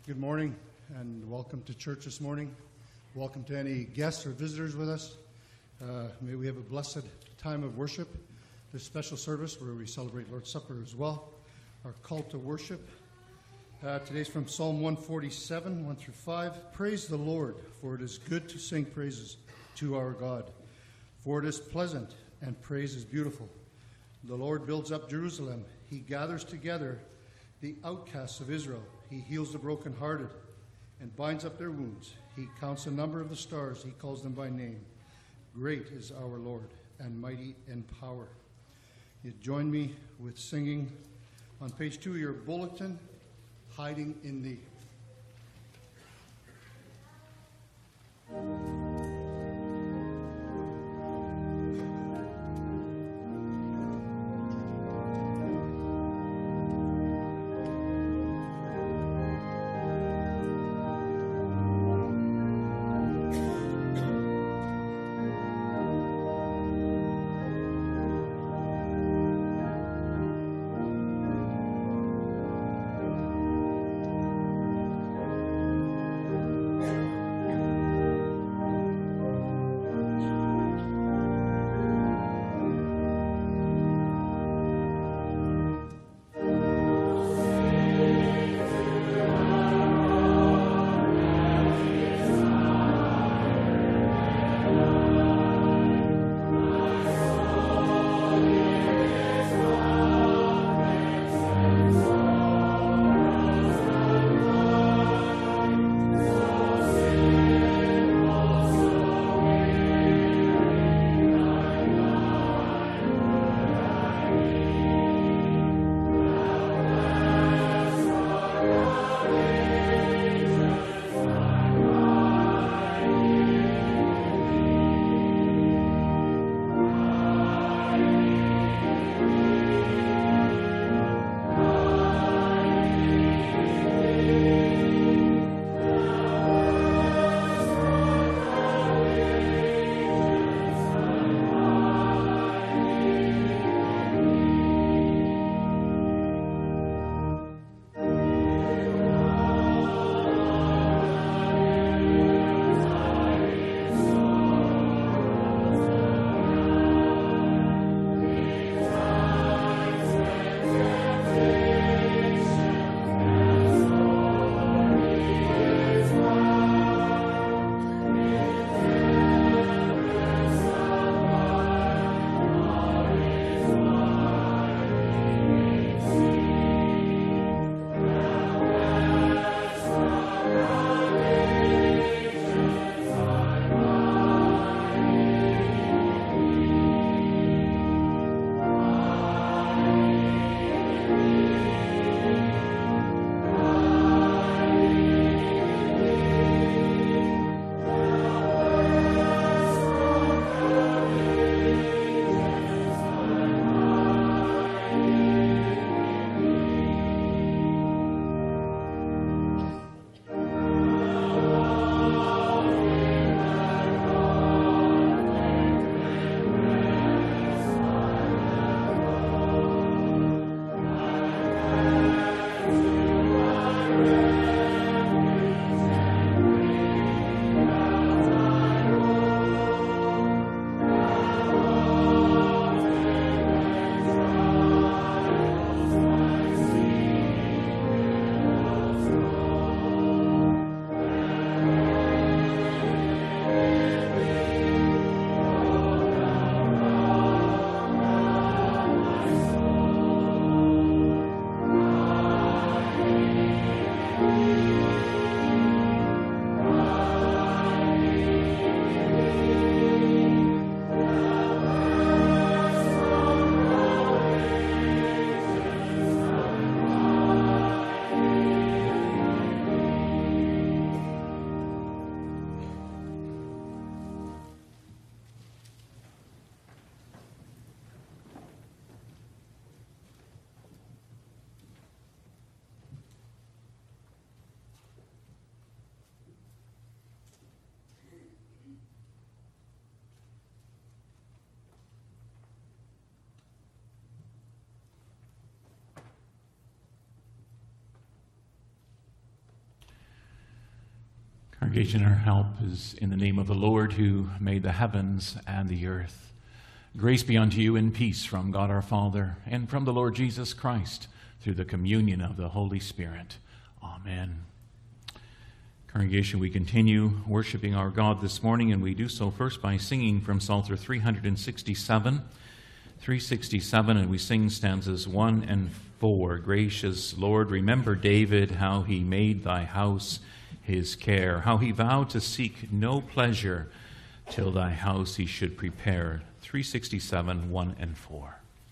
Good morning and welcome to church this morning. Welcome to any guests or visitors with us. May we have a blessed time of worship. This special service where we celebrate Lord's Supper as well. Our call to worship. Today's from Psalm 147, 1 through 5. Praise the Lord, for it is good to sing praises to our God. For it is pleasant and praise is beautiful. The Lord builds up Jerusalem. He gathers together the outcasts of Israel. He heals the brokenhearted and binds up their wounds. He counts the number of the stars. He calls them by name. Great is our Lord and mighty in power. You join me with singing on page 2 of your bulletin, Hiding in Thee. Congregation, our help is in the name of the Lord who made the heavens and the earth. Grace be unto you and peace from God our Father and from the Lord Jesus Christ through the communion of the Holy Spirit. Amen. Congregation, we continue worshiping our God this morning, and we do so first by singing from Psalter 367, and we sing stanzas 1 and 4. Gracious Lord, remember David, how he made thy house his care, how he vowed to seek no pleasure till thy house he should prepare. 367, 1 and 4.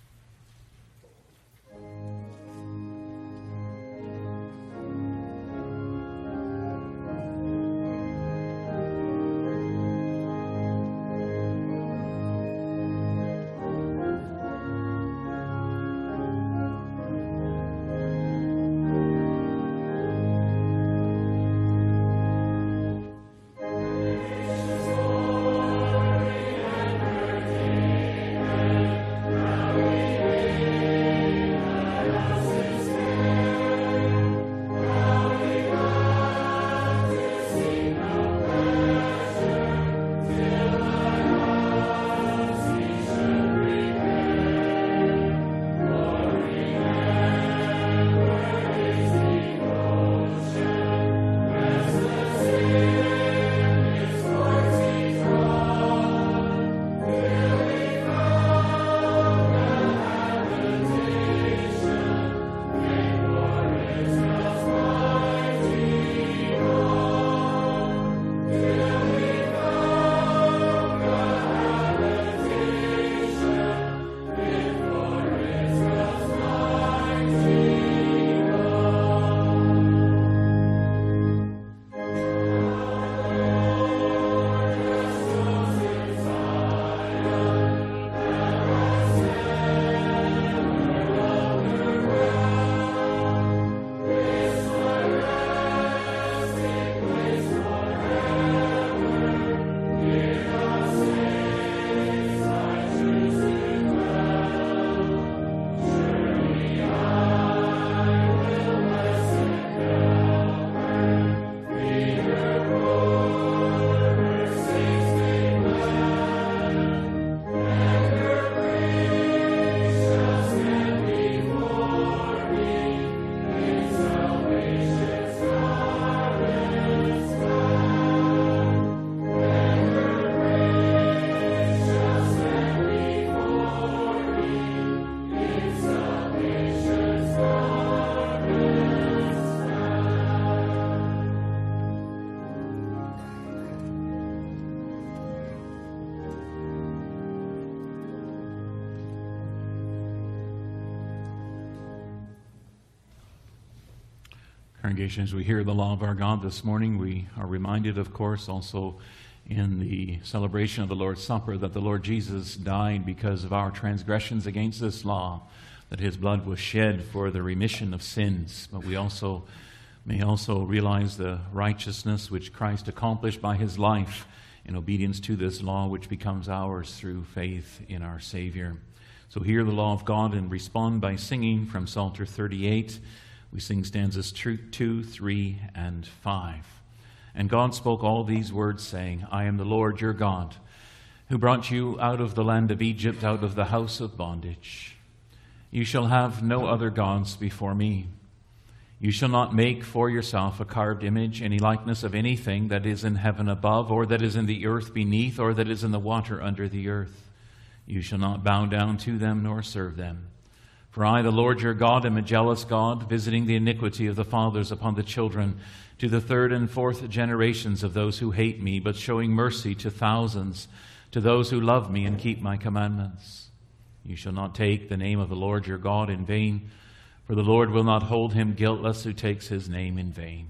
Congregation, as we hear the law of our God this morning, we are reminded, of course, also in the celebration of the Lord's Supper that the Lord Jesus died because of our transgressions against this law, that his blood was shed for the remission of sins. But we also may also realize the righteousness which Christ accomplished by his life in obedience to this law, which becomes ours through faith in our Savior. So hear the law of God and respond by singing from Psalter 38. We sing stanzas 2, 3, and 5. And God spoke all these words, saying, I am the Lord your God, who brought you out of the land of Egypt, out of the house of bondage. You shall have no other gods before me. You shall not make for yourself a carved image, any likeness of anything that is in heaven above, or that is in the earth beneath, or that is in the water under the earth. You shall not bow down to them, nor serve them. For I, the Lord your God, am a jealous God, visiting the iniquity of the fathers upon the children, to the 3rd and 4th generations of those who hate me, but showing mercy to thousands, to those who love me and keep my commandments. You shall not take the name of the Lord your God in vain, for the Lord will not hold him guiltless who takes his name in vain.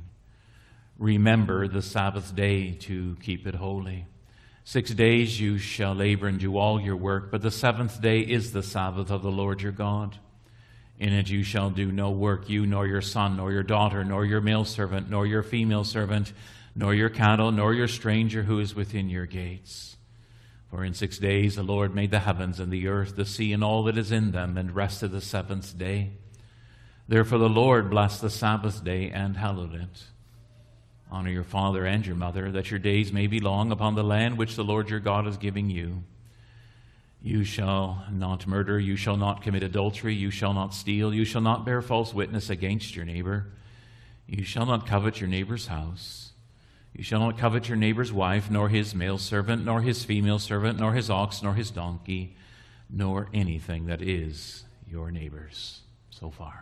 Remember the Sabbath day to keep it holy. 6 days you shall labor and do all your work, but the 7th day is the Sabbath of the Lord your God. In it you shall do no work, you nor your son, nor your daughter, nor your male servant, nor your female servant, nor your cattle, nor your stranger who is within your gates. For in 6 days the Lord made the heavens and the earth, the sea, and all that is in them, and rested the 7th day. Therefore the Lord blessed the Sabbath day and hallowed it. Honor your father and your mother, that your days may be long upon the land which the Lord your God is giving you. You shall not murder, you shall not commit adultery, you shall not steal, you shall not bear false witness against your neighbor. You shall not covet your neighbor's house. You shall not covet your neighbor's wife, nor his male servant, nor his female servant, nor his ox, nor his donkey, nor anything that is your neighbor's. So far.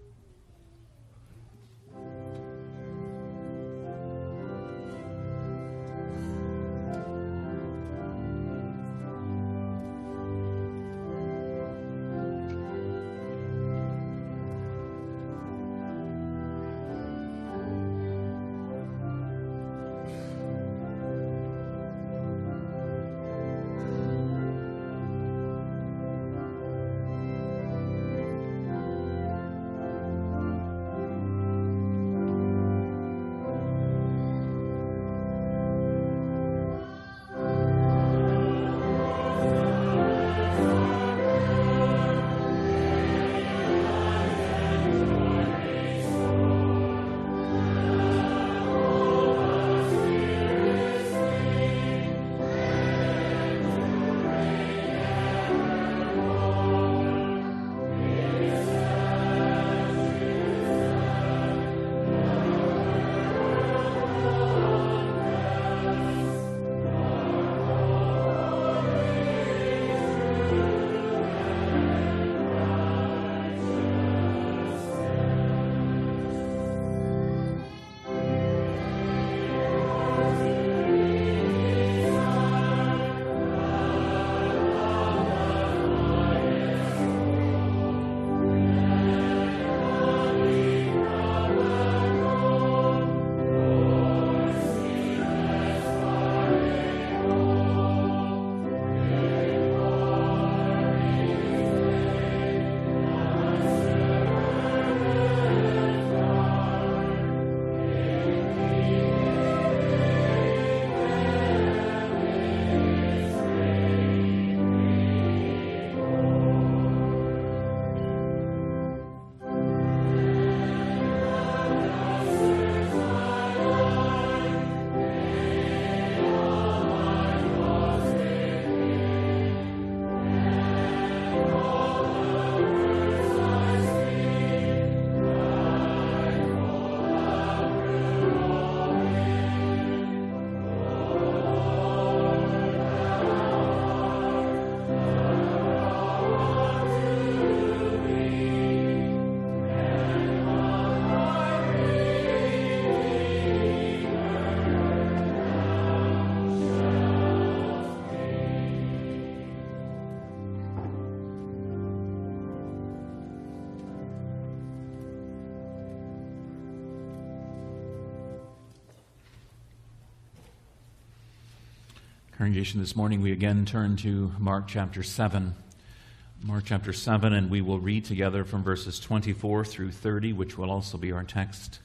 Congregation, this morning we again turn to Mark chapter 7. Mark chapter 7, and we will read together from verses 24 through 30, which will also be our text.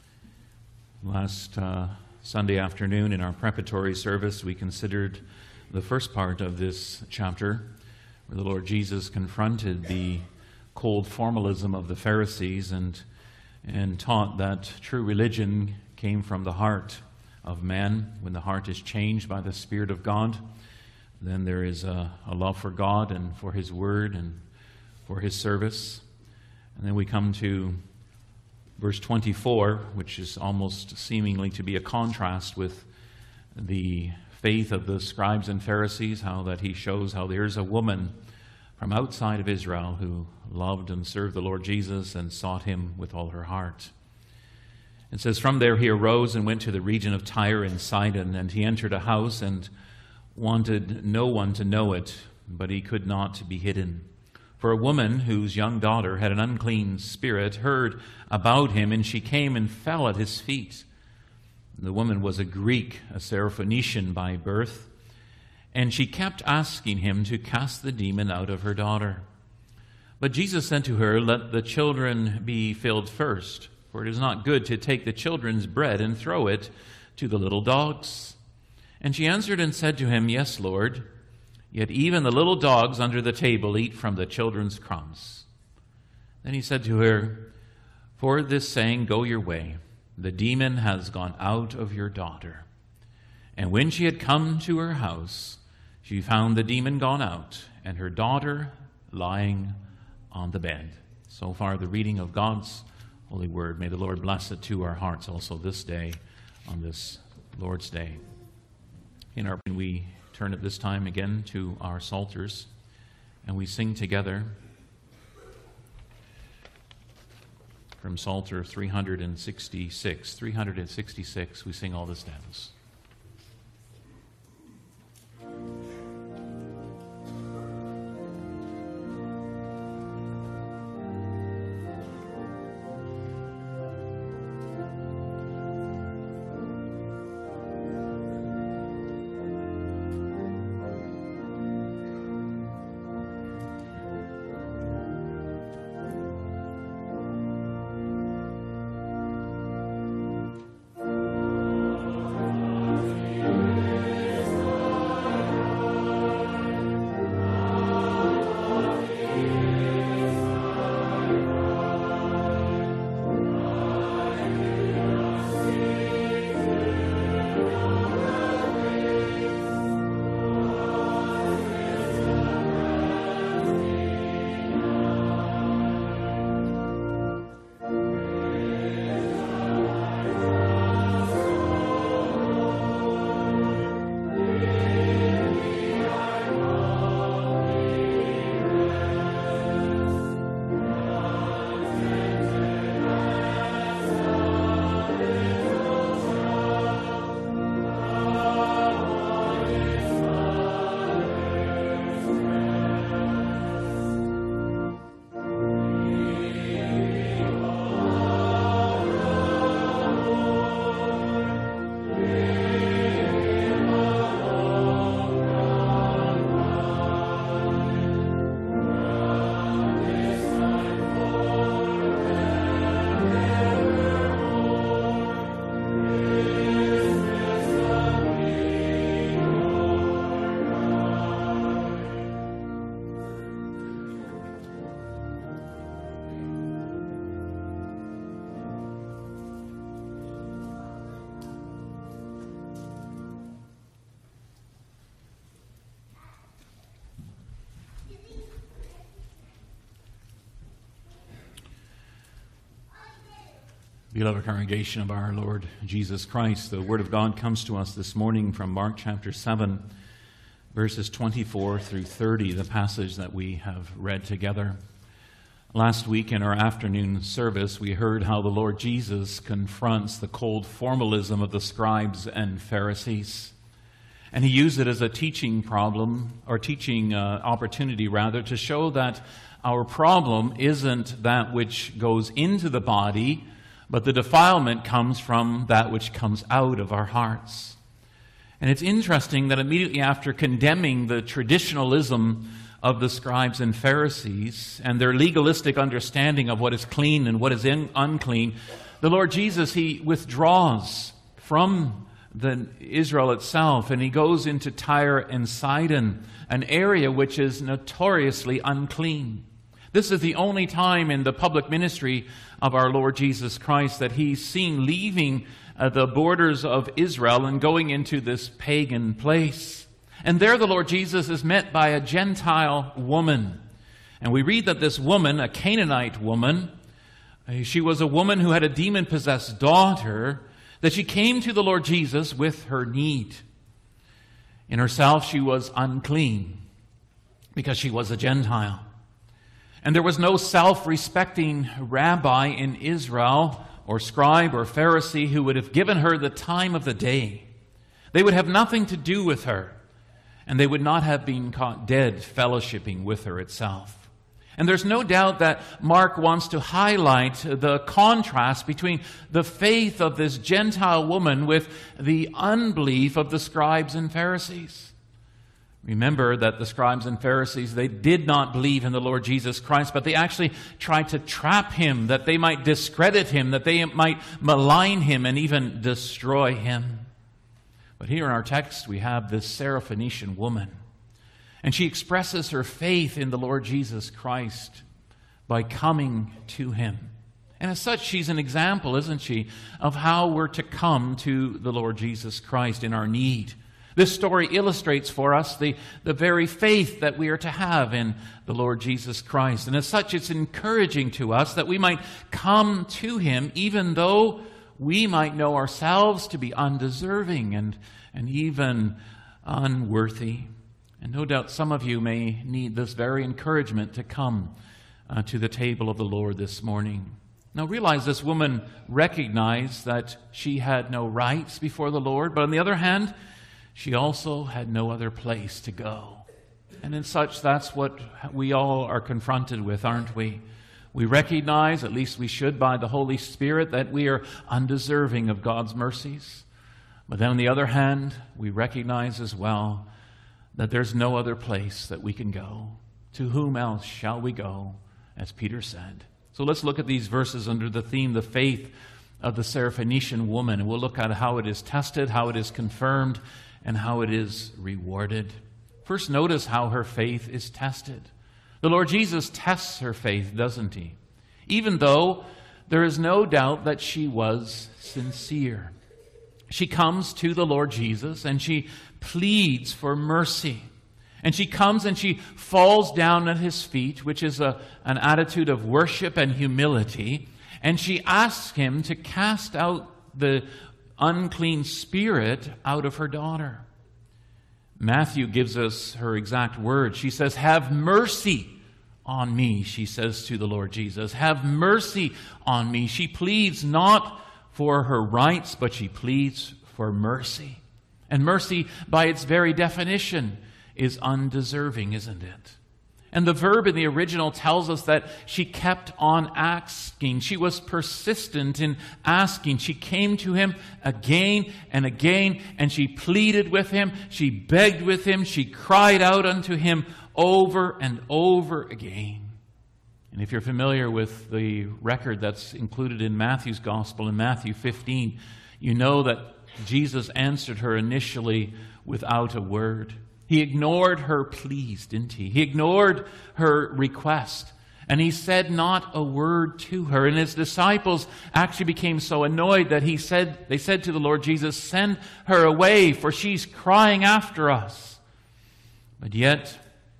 Last Sunday afternoon in our preparatory service, we considered the first part of this chapter, where the Lord Jesus confronted the cold formalism of the Pharisees and taught that true religion came from the heart of man. When the heart is changed by the Spirit of God, then there is a love for God and for His Word and for His service. And then we come to verse 24, which is almost seemingly to be a contrast with the faith of the scribes and Pharisees, how that he shows how there's a woman from outside of Israel who loved and served the Lord Jesus and sought Him with all her heart. It says, "From there he arose and went to the region of Tyre and Sidon, and he entered a house and wanted no one to know it, but he could not be hidden. For a woman whose young daughter had an unclean spirit heard about him, and she came and fell at his feet. The woman was a Greek, a Syrophoenician by birth, and she kept asking him to cast the demon out of her daughter. But Jesus said to her, 'Let the children be filled first, for it is not good to take the children's bread and throw it to the little dogs.' And she answered and said to him, 'Yes, Lord, yet even the little dogs under the table eat from the children's crumbs.' Then he said to her, 'For this saying, go your way. the demon has gone out of your daughter." And when she had come to her house, she found the demon gone out, and her daughter lying on the bed. So far, the reading of God's holy word. May the Lord bless it to our hearts also this day, on this Lord's Day. We turn at this time again to our psalters, and we sing together from Psalter 366. 366, we sing all the stanzas. Beloved congregation of our Lord Jesus Christ, the Word of God comes to us this morning from Mark chapter 7, verses 24 through 30, the passage that we have read together. Last week in our afternoon service, we heard how the Lord Jesus confronts the cold formalism of the scribes and Pharisees. And he used it as a teaching problem, or teaching opportunity rather, to show that our problem isn't that which goes into the body, but the defilement comes from that which comes out of our hearts. And it's interesting that immediately after condemning the traditionalism of the scribes and Pharisees and their legalistic understanding of what is clean and what is unclean, the Lord Jesus, he withdraws from Israel itself, and he goes into Tyre and Sidon, an area which is notoriously unclean. This is the only time in the public ministry of our Lord Jesus Christ that he's seen leaving the borders of Israel and going into this pagan place. And there the Lord Jesus is met by a Gentile woman. And we read that this woman, a Canaanite woman, she was a woman who had a demon-possessed daughter, that she came to the Lord Jesus with her need. In herself, she was unclean because she was a Gentile. And there was no self-respecting rabbi in Israel, or scribe or Pharisee, who would have given her the time of the day. They would have nothing to do with her, and they would not have been caught dead fellowshipping with her itself. And there's no doubt that Mark wants to highlight the contrast between the faith of this Gentile woman with the unbelief of the scribes and Pharisees. Remember that the scribes and Pharisees, they did not believe in the Lord Jesus Christ, but they actually tried to trap him, that they might discredit him, that they might malign him and even destroy him. But here in our text, we have this Syrophoenician woman, and she expresses her faith in the Lord Jesus Christ by coming to him. And as such, she's an example, isn't she, of how we're to come to the Lord Jesus Christ in our need. This story illustrates for us the very faith that we are to have in the Lord Jesus Christ. And as such, it's encouraging to us that we might come to Him even though we might know ourselves to be undeserving and even unworthy. And no doubt some of you may need this very encouragement to come to the table of the Lord this morning. Now realize this woman recognized that she had no rights before the Lord, but on the other hand, she also had no other place to go. And in such, that's what we all are confronted with, aren't we? We recognize, at least we should by the Holy Spirit, that we are undeserving of God's mercies. But then on the other hand, we recognize as well that there's no other place that we can go. To whom else shall we go, as Peter said. So let's look at these verses under the theme, the faith of the Syrophoenician woman. And we'll look at how it is tested, how it is confirmed, and how it is rewarded. First, notice how her faith is tested. The Lord Jesus tests her faith, doesn't He? Even though there is no doubt that she was sincere. She comes to the Lord Jesus and she pleads for mercy. And she comes and she falls down at His feet, which is an attitude of worship and humility. And she asks Him to cast out the unclean spirit out of her daughter. Matthew gives us her exact words. She says, "Have mercy on me," she says to the Lord Jesus. "Have mercy on me." She pleads not for her rights, but she pleads for mercy. And mercy, by its very definition, is undeserving, isn't it? And the verb in the original tells us that she kept on asking. She was persistent in asking. She came to Him again and again, and she pleaded with Him. She begged with Him. She cried out unto Him over and over again. And if you're familiar with the record that's included in Matthew's Gospel, in Matthew 15, you know that Jesus answered her initially without a word. He ignored her pleas, didn't He? He ignored her request. And He said not a word to her. And His disciples actually became so annoyed that they said to the Lord Jesus, "Send her away, for she's crying after us." But yet,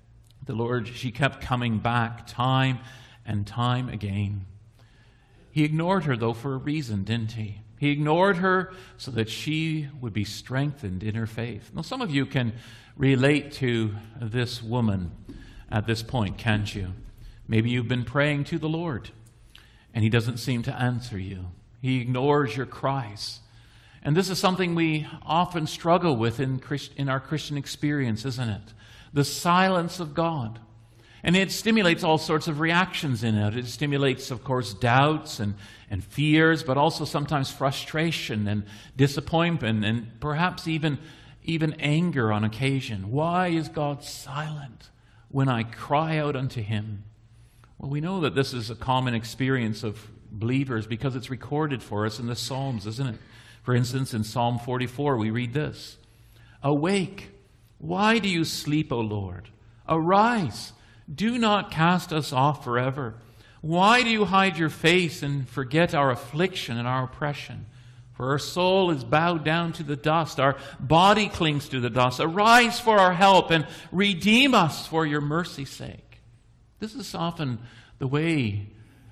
she kept coming back time and time again. He ignored her, though, for a reason, didn't He? He ignored her so that she would be strengthened in her faith. Now, some of you can relate to this woman at this point, can't you? Maybe you've been praying to the Lord, and He doesn't seem to answer you. He ignores your cries. And this is something we often struggle with in our Christian experience, isn't it? The silence of God. And it stimulates all sorts of reactions in it. It stimulates, of course, doubts and fears, but also sometimes frustration and disappointment and perhaps even anger on occasion. Why is God silent when I cry out unto Him? Well, we know that this is a common experience of believers because it's recorded for us in the Psalms, isn't it? For instance, in Psalm 44, we read this: "Awake, why do you sleep, O Lord? Arise, do not cast us off forever. Why do you hide your face and forget our affliction and our oppression? For our soul is bowed down to the dust. Our body clings to the dust. Arise for our help and redeem us for your mercy's sake." This is often the way,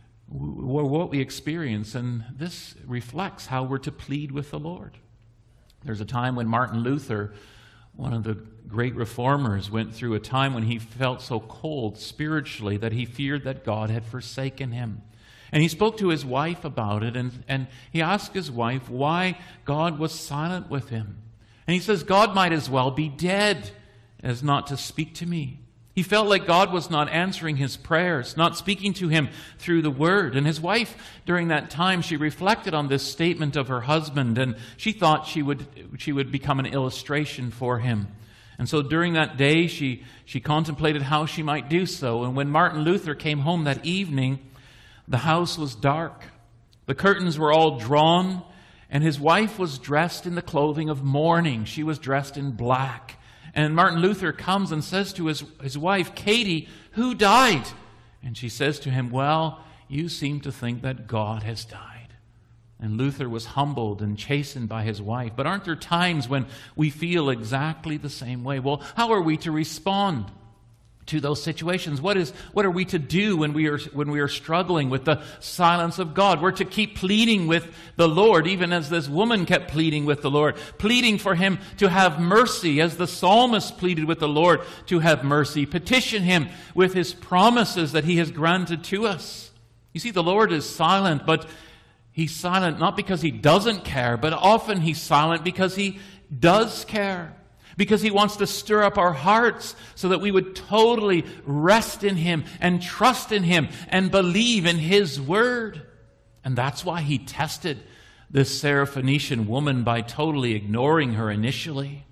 what we experience, and this reflects how we're to plead with the Lord. There's a time when Martin Luther, one of the great reformers, went through a time when he felt so cold spiritually that he feared that God had forsaken him. And he spoke to his wife about it, and he asked his wife why God was silent with him. And he says, "God might as well be dead as not to speak to me." He felt like God was not answering his prayers, not speaking to him through the Word. And his wife, during that time, she reflected on this statement of her husband, and she thought she would become an illustration for him. And so during that day, she contemplated how she might do so. And when Martin Luther came home that evening, the house was dark. The curtains were all drawn, and his wife was dressed in the clothing of mourning. She was dressed in black. And Martin Luther comes and says to his wife, "Katie, who died?" And she says to him, "Well, you seem to think that God has died. And Luther was humbled and chastened by his wife. But aren't there times when we feel exactly the same way? Well, how are we to respond to those situations? What are we to do when we are struggling with the silence of God? We're to keep pleading with the Lord, even as this woman kept pleading with the Lord, pleading for Him to have mercy, as the psalmist pleaded with the Lord to have mercy. Petition Him with His promises that He has granted to us. You see, the Lord is silent, but He's silent not because He doesn't care, but often He's silent because He does care. Because He wants to stir up our hearts so that we would totally rest in Him and trust in Him and believe in His Word. And that's why He tested this Syrophoenician woman by totally ignoring her initially.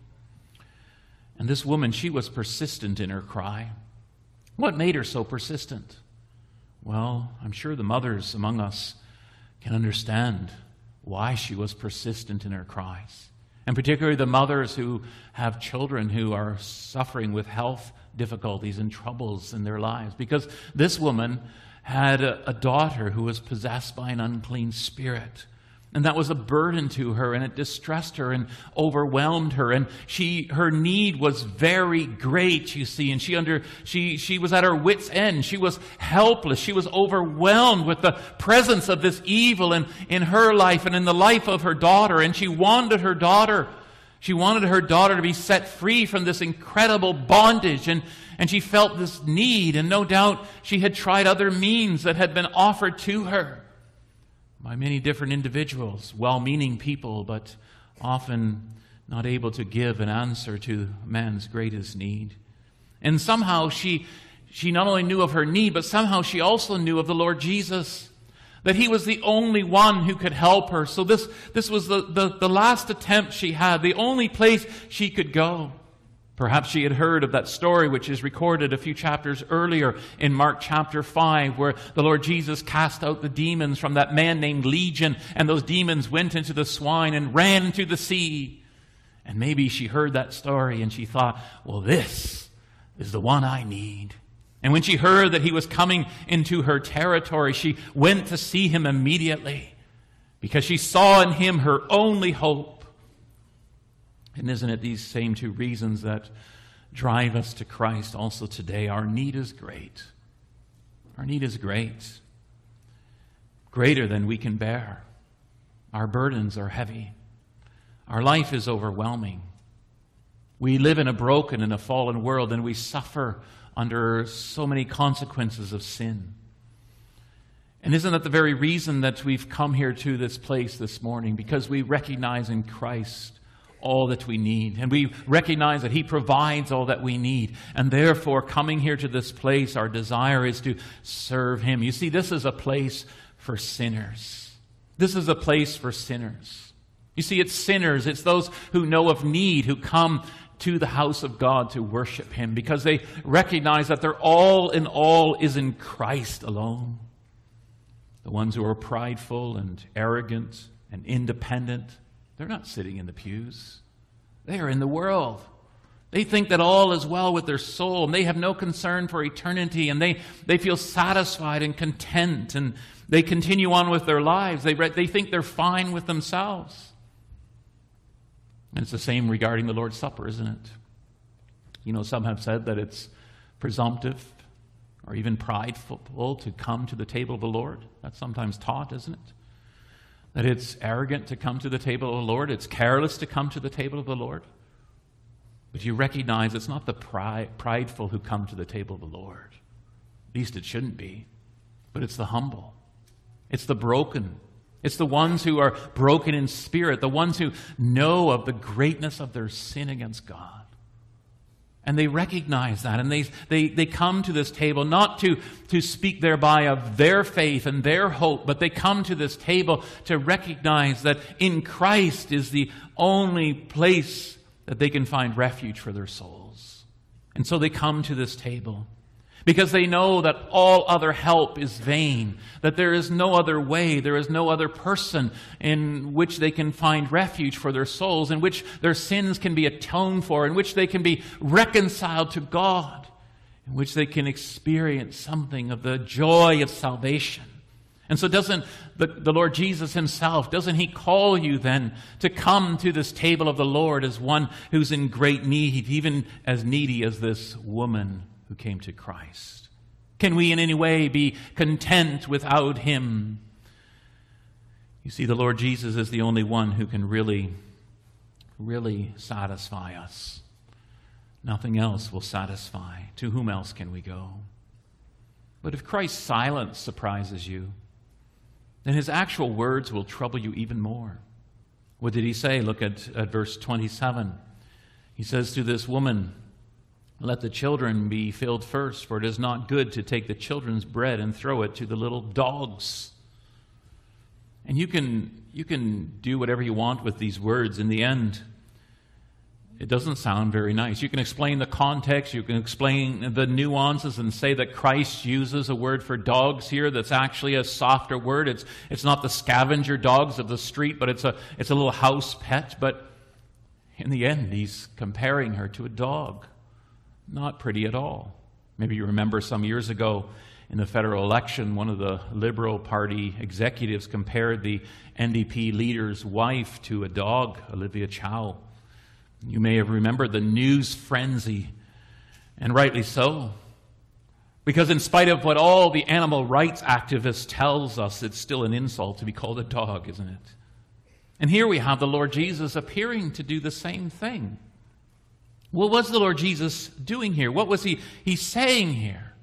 And this woman, she was persistent in her cry. What made her so persistent? Well, I'm sure the mothers among us can understand why she was persistent in her cries. And particularly the mothers who have children who are suffering with health difficulties and troubles in their lives. Because this woman had a daughter who was possessed by an unclean spirit. And that was a burden to her, and it distressed her and overwhelmed her. And her need was very great, you see. And she was at her wit's end. She was helpless. She was overwhelmed with the presence of this evil in her life and in the life of her daughter. And she wanted her daughter. She wanted her daughter to be set free from this incredible bondage. And she felt this need. And no doubt she had tried other means that had been offered to her by many different individuals, well-meaning people, but often not able to give an answer to man's greatest need. And somehow she not only knew of her need, but somehow she also knew of the Lord Jesus, that He was the only one who could help her. So this was the last attempt she had, the only place she could go. Perhaps she had heard of that story which is recorded a few chapters earlier in Mark chapter 5, where the Lord Jesus cast out the demons from that man named Legion, and those demons went into the swine and ran into the sea. And maybe she heard that story and she thought, well, this is the one I need. And when she heard that He was coming into her territory, she went to see Him immediately because she saw in Him her only hope. And isn't it these same two reasons that drive us to Christ also today? Our need is great. Our need is great. Greater than we can bear. Our burdens are heavy. Our life is overwhelming. We live in a broken and a fallen world, and we suffer under so many consequences of sin. And isn't that the very reason that we've come here to this place this morning? Because we recognize in Christ all that we need. And we recognize that He provides all that we need. And therefore, coming here to this place, our desire is to serve Him. You see, this is a place for sinners. This is a place for sinners. You see, it's sinners. It's those who know of need, who come to the house of God to worship Him because they recognize that their all in all is in Christ alone. The ones who are prideful and arrogant and independent, they're not sitting in the pews. They are in the world. They think that all is well with their soul, and they have no concern for eternity, and they feel satisfied and content, and they continue on with their lives. They think they're fine with themselves. And it's the same regarding the Lord's Supper, isn't it? You know, some have said that it's presumptive or even prideful to come to the table of the Lord. That's sometimes taught, isn't it? That it's arrogant to come to the table of the Lord. It's careless to come to the table of the Lord. But you recognize it's not the prideful who come to the table of the Lord. At least it shouldn't be. But it's the humble. It's the broken. It's the ones who are broken in spirit. The ones who know of the greatness of their sin against God. And they recognize that, and they come to this table not to speak thereby of their faith and their hope, but they come to this table to recognize that in Christ is the only place that they can find refuge for their souls. And so they come to this table because they know that all other help is vain, that there is no other way, there is no other person in which they can find refuge for their souls, in which their sins can be atoned for, in which they can be reconciled to God, in which they can experience something of the joy of salvation And so doesn't the Lord Jesus himself, doesn't he call you then to come to this table of the Lord as one who's in great need, even as needy as this woman who came to Christ? Can we in any way be content without him? You see, the Lord Jesus is the only one who can really satisfy us. Nothing else will satisfy. To whom else can we go? But if Christ's silence surprises you, then his actual words will trouble you even more. What did he say? Look at verse 27. He says to this woman, "Let the children be filled first, for it is not good to take the children's bread and throw it to the little dogs." And you can do whatever you want with these words. In the end, it doesn't sound very nice. You can explain the context, you can explain the nuances and say that Christ uses a word for dogs here that's actually a softer word. It's not the scavenger dogs of the street, but it's a little house pet. But in the end, he's comparing her to a dog. Not pretty at all. Maybe you remember some years ago in the federal election, one of the Liberal Party executives compared the NDP leader's wife to a dog, Olivia Chow. You may have remembered the news frenzy, and rightly so. Because in spite of what all the animal rights activists tells us, it's still an insult to be called a dog, isn't it? And here we have the Lord Jesus appearing to do the same thing. What was the Lord Jesus doing here? What was he saying here?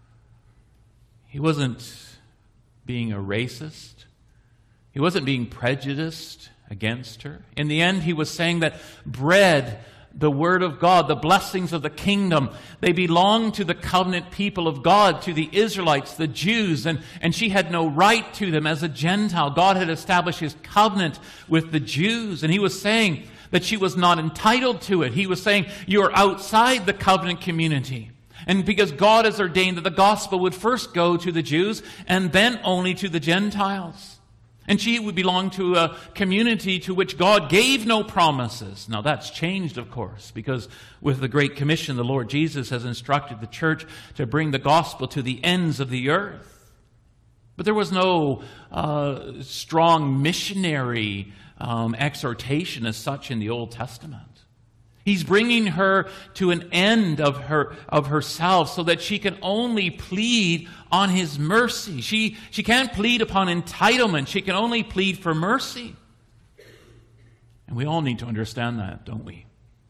He wasn't being a racist. He wasn't being prejudiced against her. In the end, he was saying that bread, the Word of God, the blessings of the kingdom, they belong to the covenant people of God, to the Israelites, the Jews, and she had no right to them as a Gentile. God had established his covenant with the Jews, and he was saying that she was not entitled to it. He was saying, you are outside the covenant community. And because God has ordained that the gospel would first go to the Jews and then only to the Gentiles. And she would belong to a community to which God gave no promises. Now that's changed, of course, because with the Great Commission, the Lord Jesus has instructed the church to bring the gospel to the ends of the earth. But there was no strong missionary exhortation as such in the Old Testament. He's bringing her to an end of herself so that she can only plead on his mercy. She can't plead upon entitlement. She can only plead for mercy. And we all need to understand that, don't we?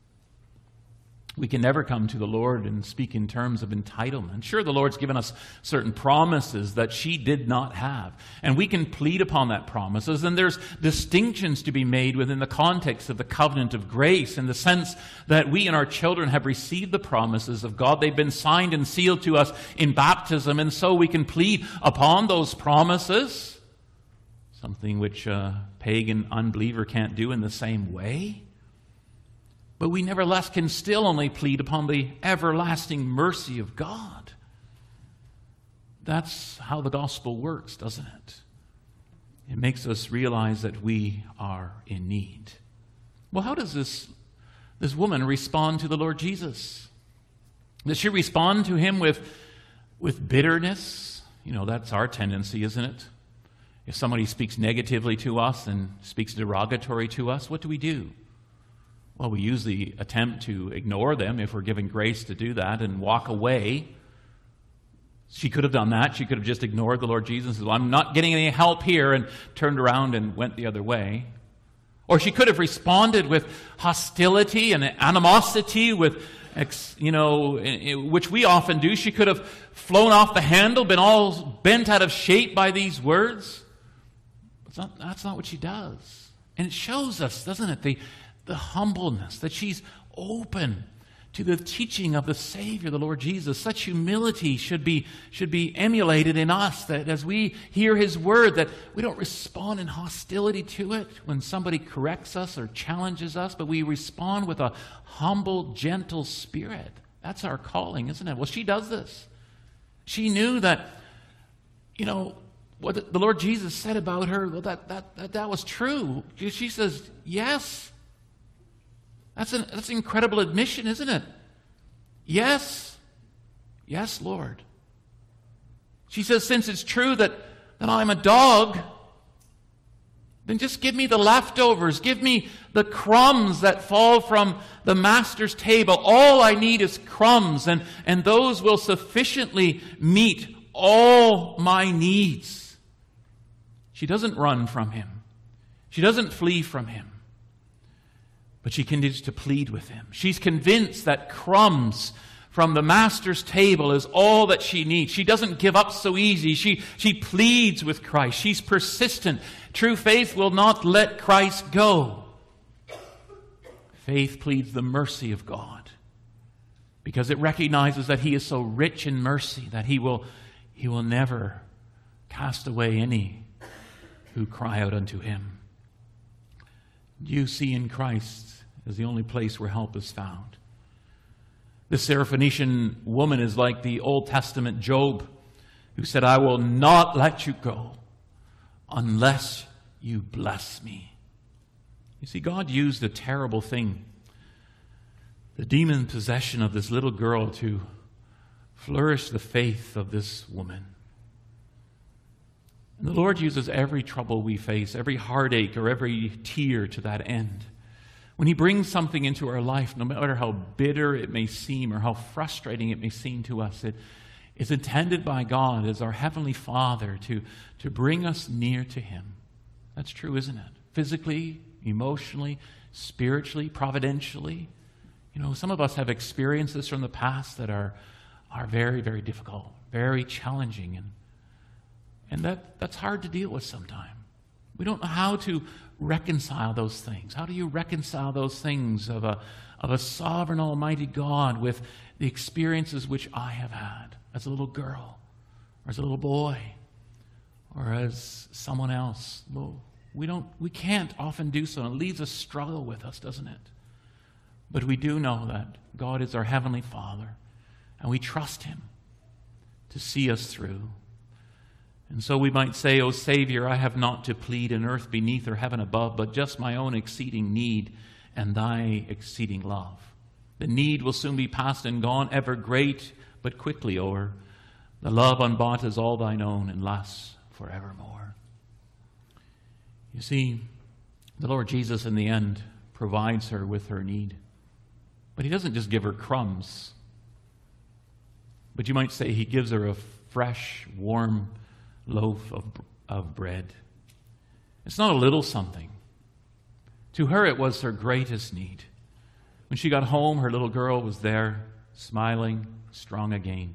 We can never come to the Lord and speak in terms of entitlement. Sure, the Lord's given us certain promises that she did not have. And we can plead upon that promises. And there's distinctions to be made within the context of the covenant of grace in the sense that we and our children have received the promises of God. They've been signed and sealed to us in baptism. And so we can plead upon those promises, something which a pagan unbeliever can't do in the same way. But we nevertheless can still only plead upon the everlasting mercy of God. That's how the gospel works, doesn't it? It makes us realize that we are in need. Well, how does this woman respond to the Lord Jesus? Does she respond to him with bitterness? You know, that's our tendency, isn't it? If somebody speaks negatively to us and speaks derogatory to us, what do? Well, we usually attempt to ignore them if we're given grace to do that and walk away. She could have done that. She could have just ignored the Lord Jesus and said, well, I'm not getting any help here, and turned around and went the other way. Or she could have responded with hostility and animosity, with, which we often do. She could have flown off the handle, been all bent out of shape by these words. That's not what she does. And it shows us, doesn't it, the humbleness, that she's open to the teaching of the Savior, the Lord Jesus. Such humility should be emulated in us, that as we hear his word, that we don't respond in hostility to it when somebody corrects us or challenges us, but we respond with a humble, gentle spirit. That's our calling, isn't it? Well, she does this. She knew that, what the Lord Jesus said about her, well, that was true. She says, yes. That's an incredible admission, isn't it? Yes. Yes, Lord. She says, since it's true that that I'm a dog, then just give me the leftovers. Give me the crumbs that fall from the master's table. All I need is crumbs, and those will sufficiently meet all my needs. She doesn't run from him. She doesn't flee from him. But she continues to plead with him. She's convinced that crumbs from the master's table is all that she needs. She doesn't give up so easy. She pleads with Christ. She's persistent. True faith will not let Christ go. Faith pleads the mercy of God because it recognizes that he is so rich in mercy that he will never cast away any who cry out unto him. You see in Christ as the only place where help is found. This Syrophoenician woman is like the Old Testament Job, who said, I will not let you go unless you bless me. You see, God used a terrible thing, the demon possession of this little girl, to flourish the faith of this woman. And the Lord uses every trouble we face, every heartache or every tear to that end. When he brings something into our life, no matter how bitter it may seem or how frustrating it may seem to us, it is intended by God as our Heavenly Father to bring us near to him. That's true, isn't it? Physically, emotionally, spiritually, providentially. You know, some of us have experiences from the past that are very, very difficult, very challenging, and that's hard to deal with sometimes. We don't know how to reconcile those things. How do you reconcile those things of a sovereign, almighty God with the experiences which I have had as a little girl, or as a little boy, or as someone else? Well, we can't often do so. It leaves a struggle with us, doesn't it? But we do know that God is our Heavenly Father, and we trust him to see us through. And so we might say, O Savior, I have not to plead in earth beneath or heaven above, but just my own exceeding need and thy exceeding love. The need will soon be past and gone, ever great, but quickly o'er. The love unbought is all thine own, and lasts forevermore. You see, the Lord Jesus in the end provides her with her need. But he doesn't just give her crumbs, but you might say he gives her a fresh, warm loaf of bread. It's not a little something. To her, it was her greatest need. When she got home, her little girl was there, smiling, strong again.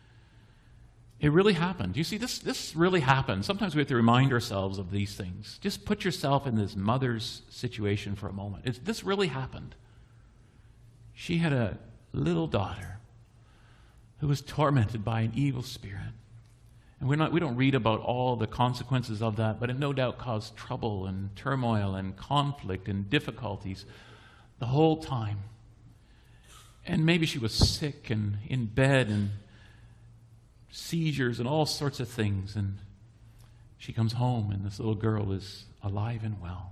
It really happened. You see, this really happened. Sometimes we have to remind ourselves of these things. Just put yourself in this mother's situation for a moment. This really happened. She had a little daughter who was tormented by an evil spirit. And we don't read about all the consequences of that, but it no doubt caused trouble and turmoil and conflict and difficulties the whole time. And maybe she was sick and in bed and seizures and all sorts of things. And she comes home and this little girl is alive and well.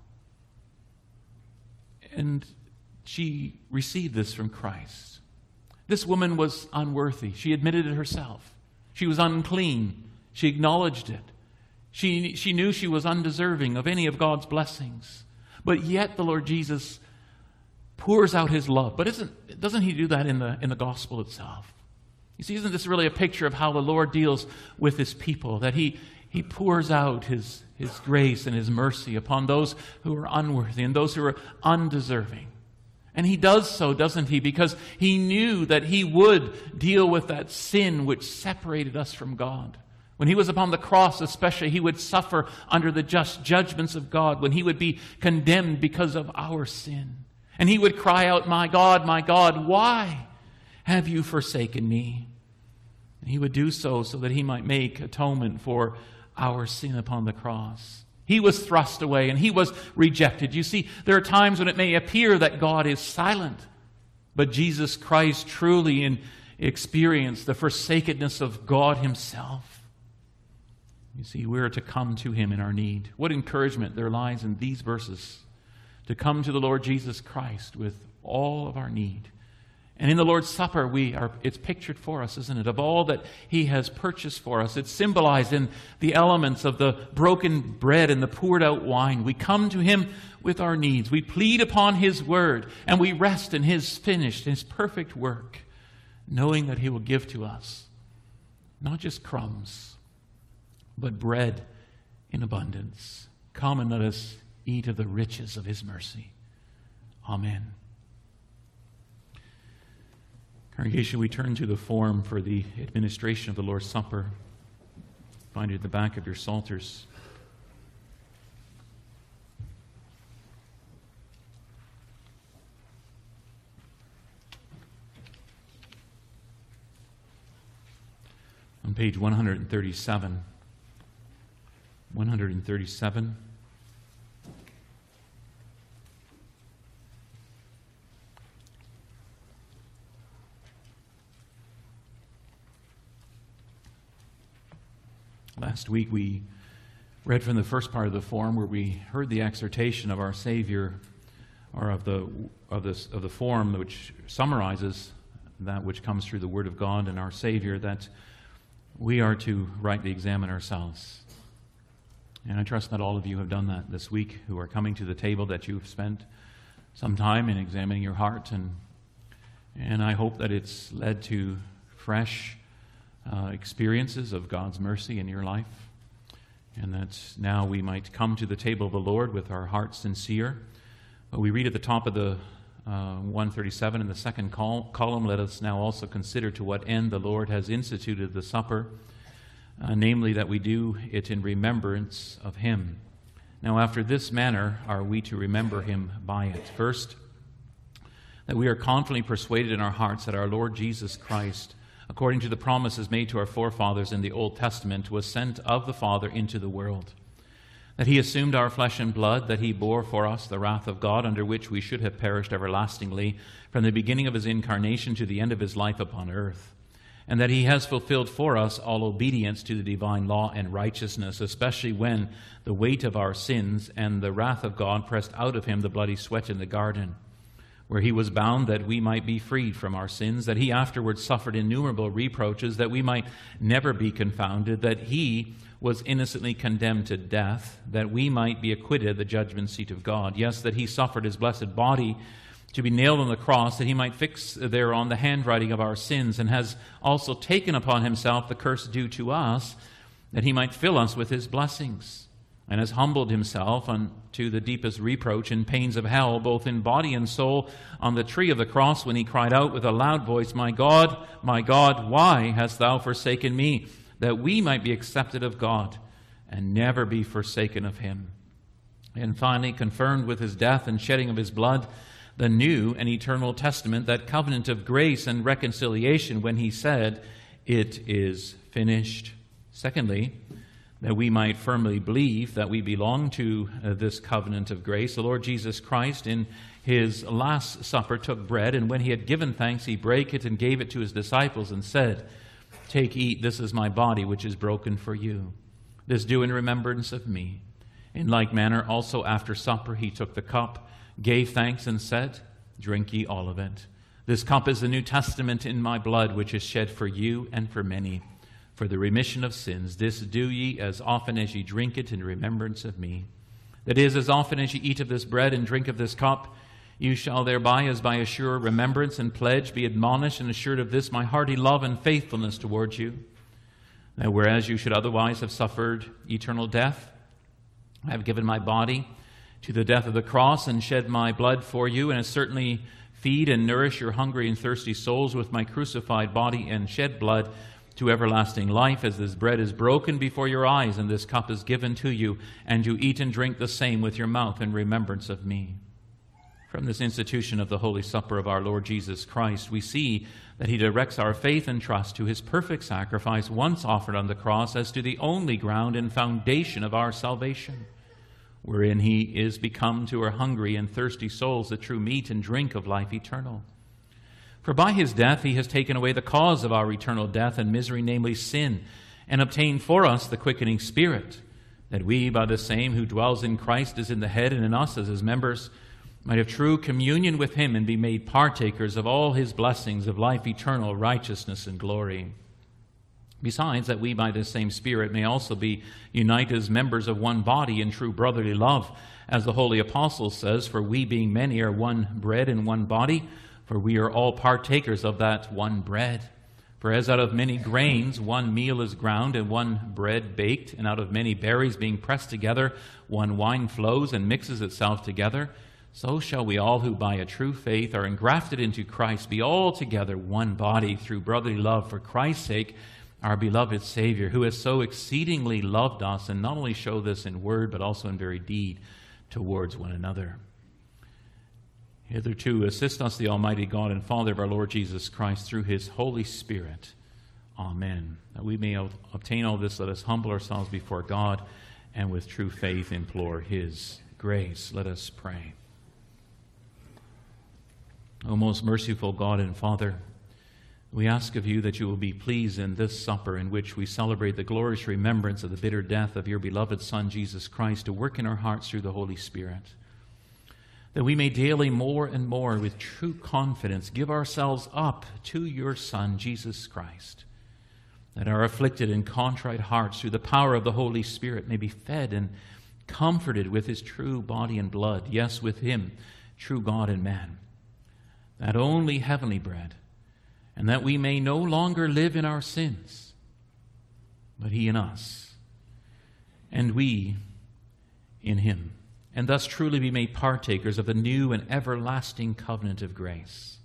And she received this from Christ. This woman was unworthy. She admitted it herself. She was unclean. She acknowledged it. She knew she was undeserving of any of God's blessings. But yet the Lord Jesus pours out his love. But doesn't he do that in the gospel itself? You see, isn't this really a picture of how the Lord deals with his people? That he pours out his grace and his mercy upon those who are unworthy and those who are undeserving. And he does so, doesn't he? Because he knew that he would deal with that sin which separated us from God. When he was upon the cross especially, he would suffer under the just judgments of God, when he would be condemned because of our sin. And he would cry out, my God, why have you forsaken me? And he would do so that he might make atonement for our sin upon the cross. He was thrust away and he was rejected. You see, there are times when it may appear that God is silent, but Jesus Christ truly experienced the forsakenness of God himself. You see, we're to come to him in our need. What encouragement there lies in these verses, to come to the Lord Jesus Christ with all of our need And in the Lord's Supper, it's pictured for us, isn't it, of all that He has purchased for us. It's symbolized in the elements of the broken bread and the poured out wine. We come to Him with our needs. We plead upon His word, and we rest in His finished, His perfect work, knowing that He will give to us not just crumbs, but bread in abundance. Come and let us eat of the riches of His mercy. Amen. Congregation, we turn to the form for the administration of the Lord's Supper. Find it at the back of your psalters. On page 137. 137. Last week we read from the first part of the form where we heard the exhortation of our Savior, or of the form which summarizes that which comes through the Word of God and our Savior, that we are to rightly examine ourselves. And I trust that all of you have done that this week, who are coming to the table, that you've spent some time in examining your heart, and I hope that it's led to fresh experiences of God's mercy in your life, and that now we might come to the table of the Lord with our hearts sincere. But we read at the top of the 137 in the second column, let us now also consider to what end the Lord has instituted the supper, namely that we do it in remembrance of Him. Now after this manner are we to remember Him by it. First, that we are confidently persuaded in our hearts that our Lord Jesus Christ, according to the promises made to our forefathers in the Old Testament, was sent of the Father into the world, that He assumed our flesh and blood, that He bore for us the wrath of God, under which we should have perished everlastingly, from the beginning of His incarnation to the end of His life upon earth, and that He has fulfilled for us all obedience to the divine law and righteousness, especially when the weight of our sins and the wrath of God pressed out of Him the bloody sweat in the garden, where He was bound that we might be freed from our sins, that He afterwards suffered innumerable reproaches, that we might never be confounded, that He was innocently condemned to death, that we might be acquitted at the judgment seat of God. Yes, that He suffered His blessed body to be nailed on the cross, that He might fix thereon the handwriting of our sins, and has also taken upon Himself the curse due to us, that He might fill us with His blessings, and has humbled Himself unto the deepest reproach and pains of hell, both in body and soul, on the tree of the cross, when He cried out with a loud voice, my God, why hast Thou forsaken me? That we might be accepted of God and never be forsaken of Him. And finally, confirmed with His death and shedding of His blood, the new and eternal testament, that covenant of grace and reconciliation, when He said, it is finished. Secondly, that we might firmly believe that we belong to this covenant of grace. The Lord Jesus Christ, in His Last Supper, took bread, and when He had given thanks, He brake it and gave it to His disciples and said, take, eat, this is my body, which is broken for you. This do in remembrance of me. In like manner, also after supper, He took the cup, gave thanks, and said, drink ye all of it. This cup is the New Testament in my blood, which is shed for you and for many, for the remission of sins. This do ye as often as ye drink it in remembrance of me. That is, as often as ye eat of this bread and drink of this cup, you shall thereby, as by a sure remembrance and pledge, be admonished and assured of this, my hearty love and faithfulness towards you. That whereas you should otherwise have suffered eternal death, I have given my body to the death of the cross and shed my blood for you, and have certainly feed and nourish your hungry and thirsty souls with my crucified body and shed blood to everlasting life, as this bread is broken before your eyes and this cup is given to you, and you eat and drink the same with your mouth in remembrance of me. From this institution of the Holy Supper of our Lord Jesus Christ, we see that He directs our faith and trust to His perfect sacrifice once offered on the cross as to the only ground and foundation of our salvation, wherein He is become to our hungry and thirsty souls the true meat and drink of life eternal. For by His death He has taken away the cause of our eternal death and misery, namely sin, and obtained for us the quickening Spirit, that we, by the same who dwells in Christ, is in the head, and in us as His members, might have true communion with him and be made partakers of all his blessings of life eternal, righteousness, and glory. Besides, that we by this same Spirit may also be united as members of one body in true brotherly love, as the Holy Apostle says, for we being many are one bread and one body, for we are all partakers of that one bread. For as out of many grains one meal is ground and one bread baked, and out of many berries being pressed together one wine flows and mixes itself together, so shall we all who by a true faith are engrafted into Christ be all together one body through brotherly love for Christ's sake, our beloved Savior, who has so exceedingly loved us, and not only show this in word but also in very deed towards one another. Hitherto assist us the Almighty God and Father of our Lord Jesus Christ through his Holy Spirit. Amen. That we may obtain all this, let us humble ourselves before God and with true faith implore his grace. Let us pray. O most merciful God and Father, we ask of you that you will be pleased in this supper in which we celebrate the glorious remembrance of the bitter death of your beloved Son, Jesus Christ, to work in our hearts through the Holy Spirit, that we may daily more and more with true confidence give ourselves up to your Son, Jesus Christ, that our afflicted and contrite hearts through the power of the Holy Spirit may be fed and comforted with his true body and blood, yes, with him, true God and man, that only heavenly bread, and that we may no longer live in our sins, but he in us, and we in him, and thus truly be made partakers of the new and everlasting covenant of grace,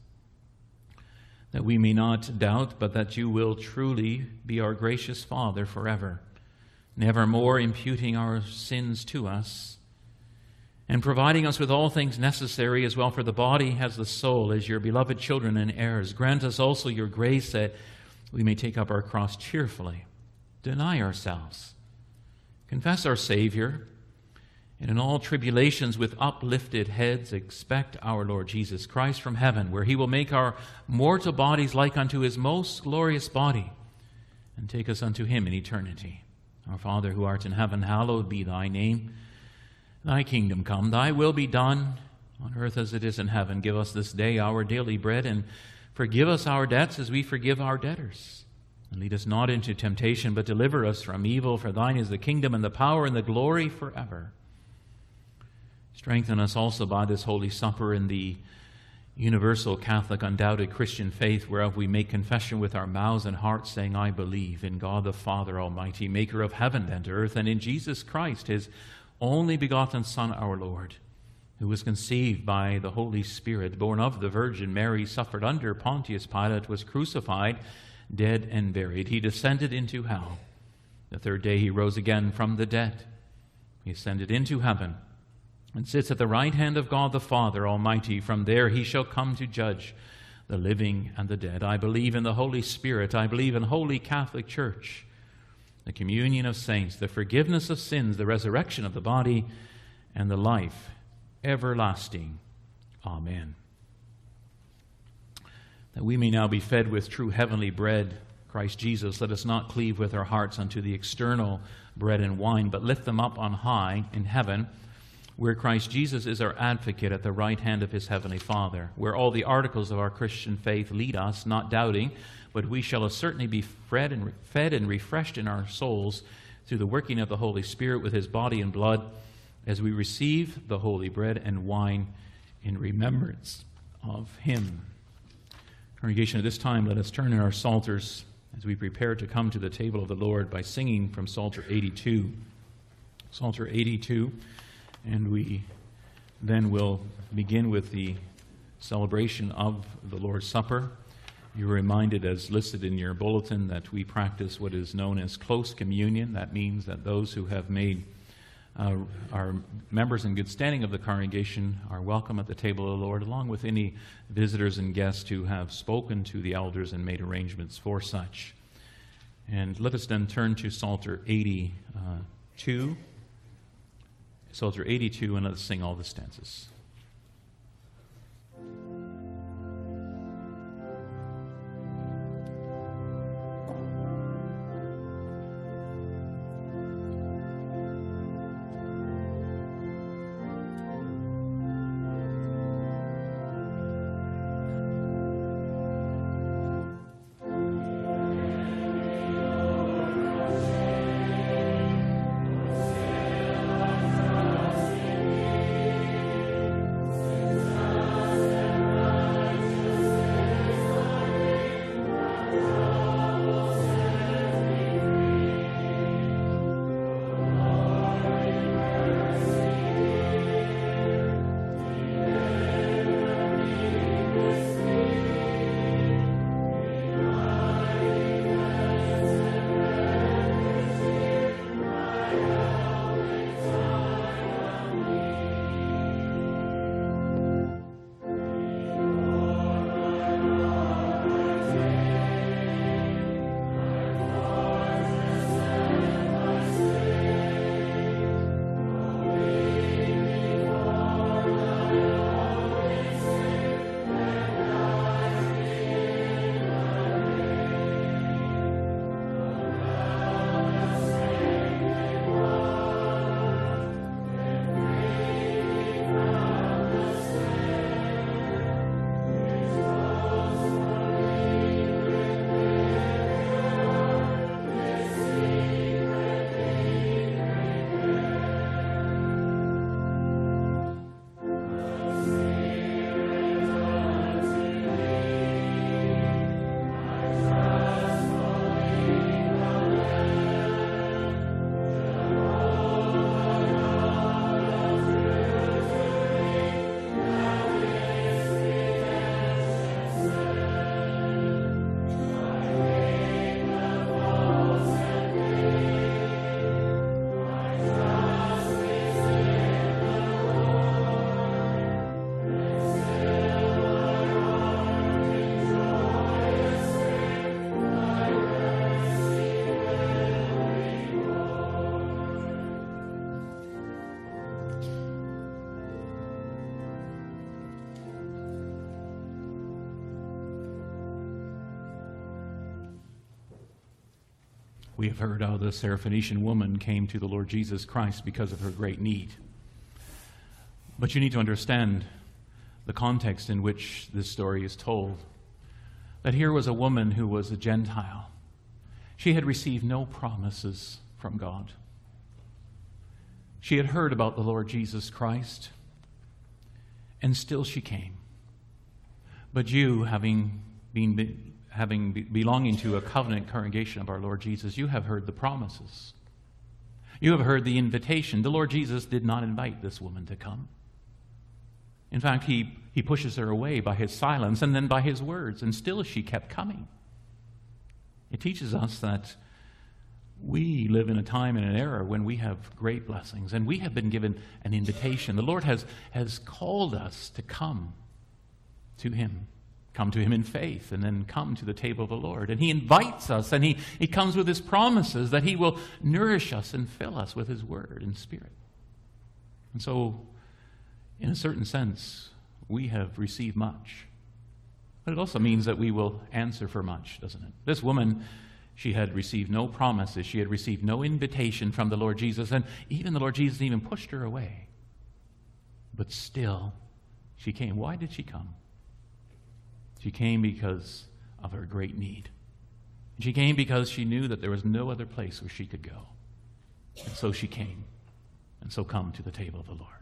that we may not doubt, but that you will truly be our gracious Father forever, nevermore imputing our sins to us, and providing us with all things necessary as well for the body as the soul, as your beloved children and heirs. Grant us also your grace that we may take up our cross cheerfully, deny ourselves, confess our Savior, and in all tribulations with uplifted heads expect our Lord Jesus Christ from heaven, where he will make our mortal bodies like unto his most glorious body, and take us unto him in eternity. Our Father who art in heaven, hallowed be thy name. Thy kingdom come, thy will be done on earth as it is in heaven. Give us this day our daily bread, and forgive us our debts as we forgive our debtors. And lead us not into temptation, but deliver us from evil. For thine is the kingdom and the power and the glory forever. Strengthen us also by this Holy Supper in the universal Catholic undoubted Christian faith, whereof we make confession with our mouths and hearts, saying, I believe in God the Father Almighty, maker of heaven and earth, and in Jesus Christ, his only begotten Son, our Lord, who was conceived by the Holy Spirit, born of the Virgin Mary, suffered under Pontius Pilate, was crucified, dead, and buried. He descended into hell. The third day he rose again from the dead. He ascended into heaven and sits at the right hand of God the Father Almighty. From there he shall come to judge the living and the dead. I believe in the Holy Spirit. I believe in Holy Catholic Church, the communion of saints, the forgiveness of sins, the resurrection of the body, and the life everlasting. Amen. That we may now be fed with true heavenly bread, Christ Jesus, let us not cleave with our hearts unto the external bread and wine, but lift them up on high in heaven, where Christ Jesus is our advocate at the right hand of his heavenly Father, where all the articles of our Christian faith lead us, not doubting, but we shall certainly be fed and refreshed in our souls through the working of the Holy Spirit with his body and blood, as we receive the holy bread and wine in remembrance of him. Congregation, at this time, let us turn in our psalters as we prepare to come to the table of the Lord by singing from Psalter 82. Psalter 82, and we then will begin with the celebration of the Lord's Supper. You're reminded, as listed in your bulletin, that we practice what is known as close communion. That means that those who have made our members in good standing of the congregation are welcome at the table of the Lord, along with any visitors and guests who have spoken to the elders and made arrangements for such. And let us then turn to Psalter 82. Psalter 82, and let us sing all the stanzas. We have heard how the Syrophoenician woman came to the Lord Jesus Christ because of her great need. But you need to understand the context in which this story is told. That here was a woman who was a Gentile. She had received no promises from God. She had heard about the Lord Jesus Christ, and still she came. But you, belonging to a covenant congregation of our Lord Jesus, you have heard the promises. You have heard the invitation. The Lord Jesus did not invite this woman to come. In fact, he pushes her away by his silence and then by his words, and still she kept coming. It teaches us that we live in a time and an era when we have great blessings, and we have been given an invitation. The Lord has called us to come to him. Come to him in faith, and then come to the table of the Lord. And he invites us, and he comes with his promises that he will nourish us and fill us with his word and spirit. And so, in a certain sense, we have received much. But it also means that we will answer for much, doesn't it? This woman, she had received no promises. She had received no invitation from the Lord Jesus, and even the Lord Jesus even pushed her away. But still, she came. Why did she come? She came because of her great need. She came because she knew that there was no other place where she could go. And so she came. And so come to the table of the Lord.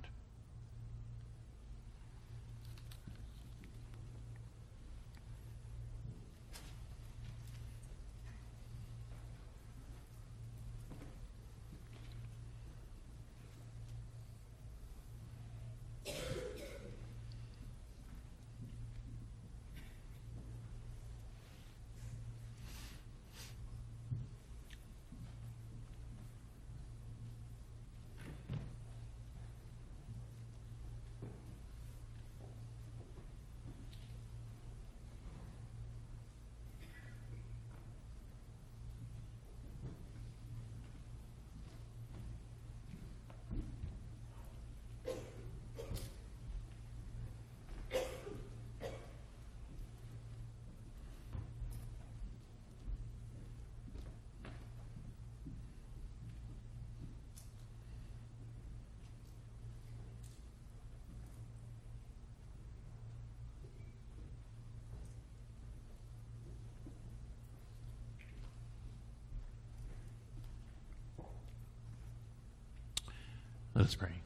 Let us pray.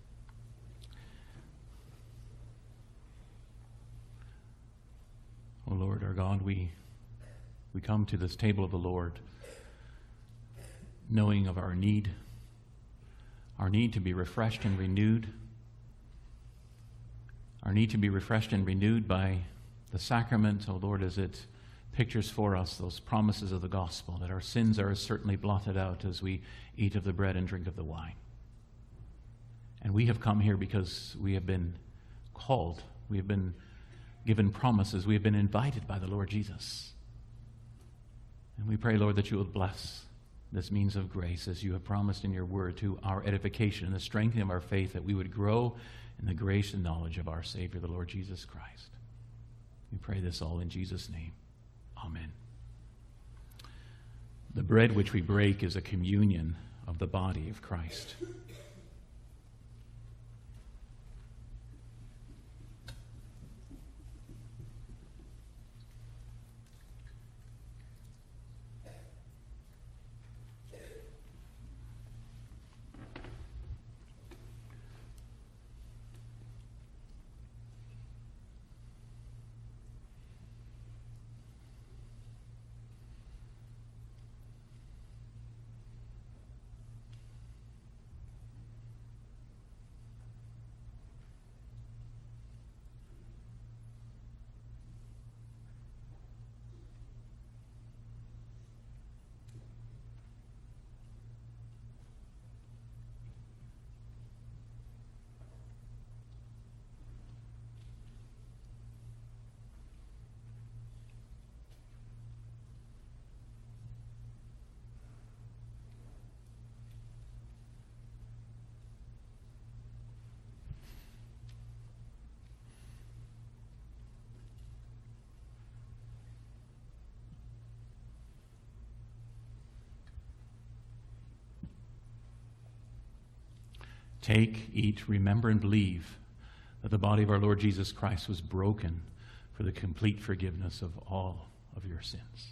Oh Lord, our God, we come to this table of the Lord knowing of our need to be refreshed and renewed, our need to be refreshed and renewed by the sacrament, oh Lord, as it pictures for us those promises of the gospel, that our sins are certainly blotted out as we eat of the bread and drink of the wine. And we have come here because we have been called. We have been given promises. We have been invited by the Lord Jesus. And we pray, Lord, that you will bless this means of grace as you have promised in your word to our edification and the strengthening of our faith, that we would grow in the grace and knowledge of our Savior, the Lord Jesus Christ. We pray this all in Jesus' name. Amen. The bread which we break is a communion of the body of Christ. Take, eat, remember, and believe that the body of our Lord Jesus Christ was broken for the complete forgiveness of all of your sins.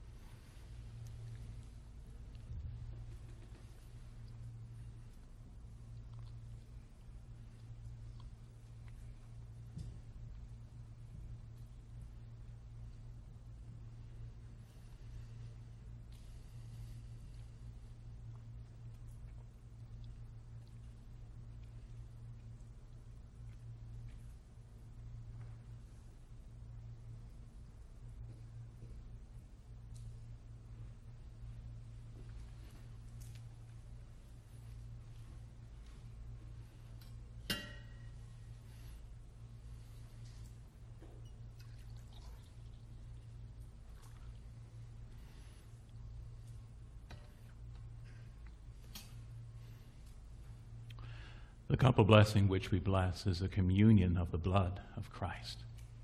The cup of blessing which we bless is a communion of the blood of Christ.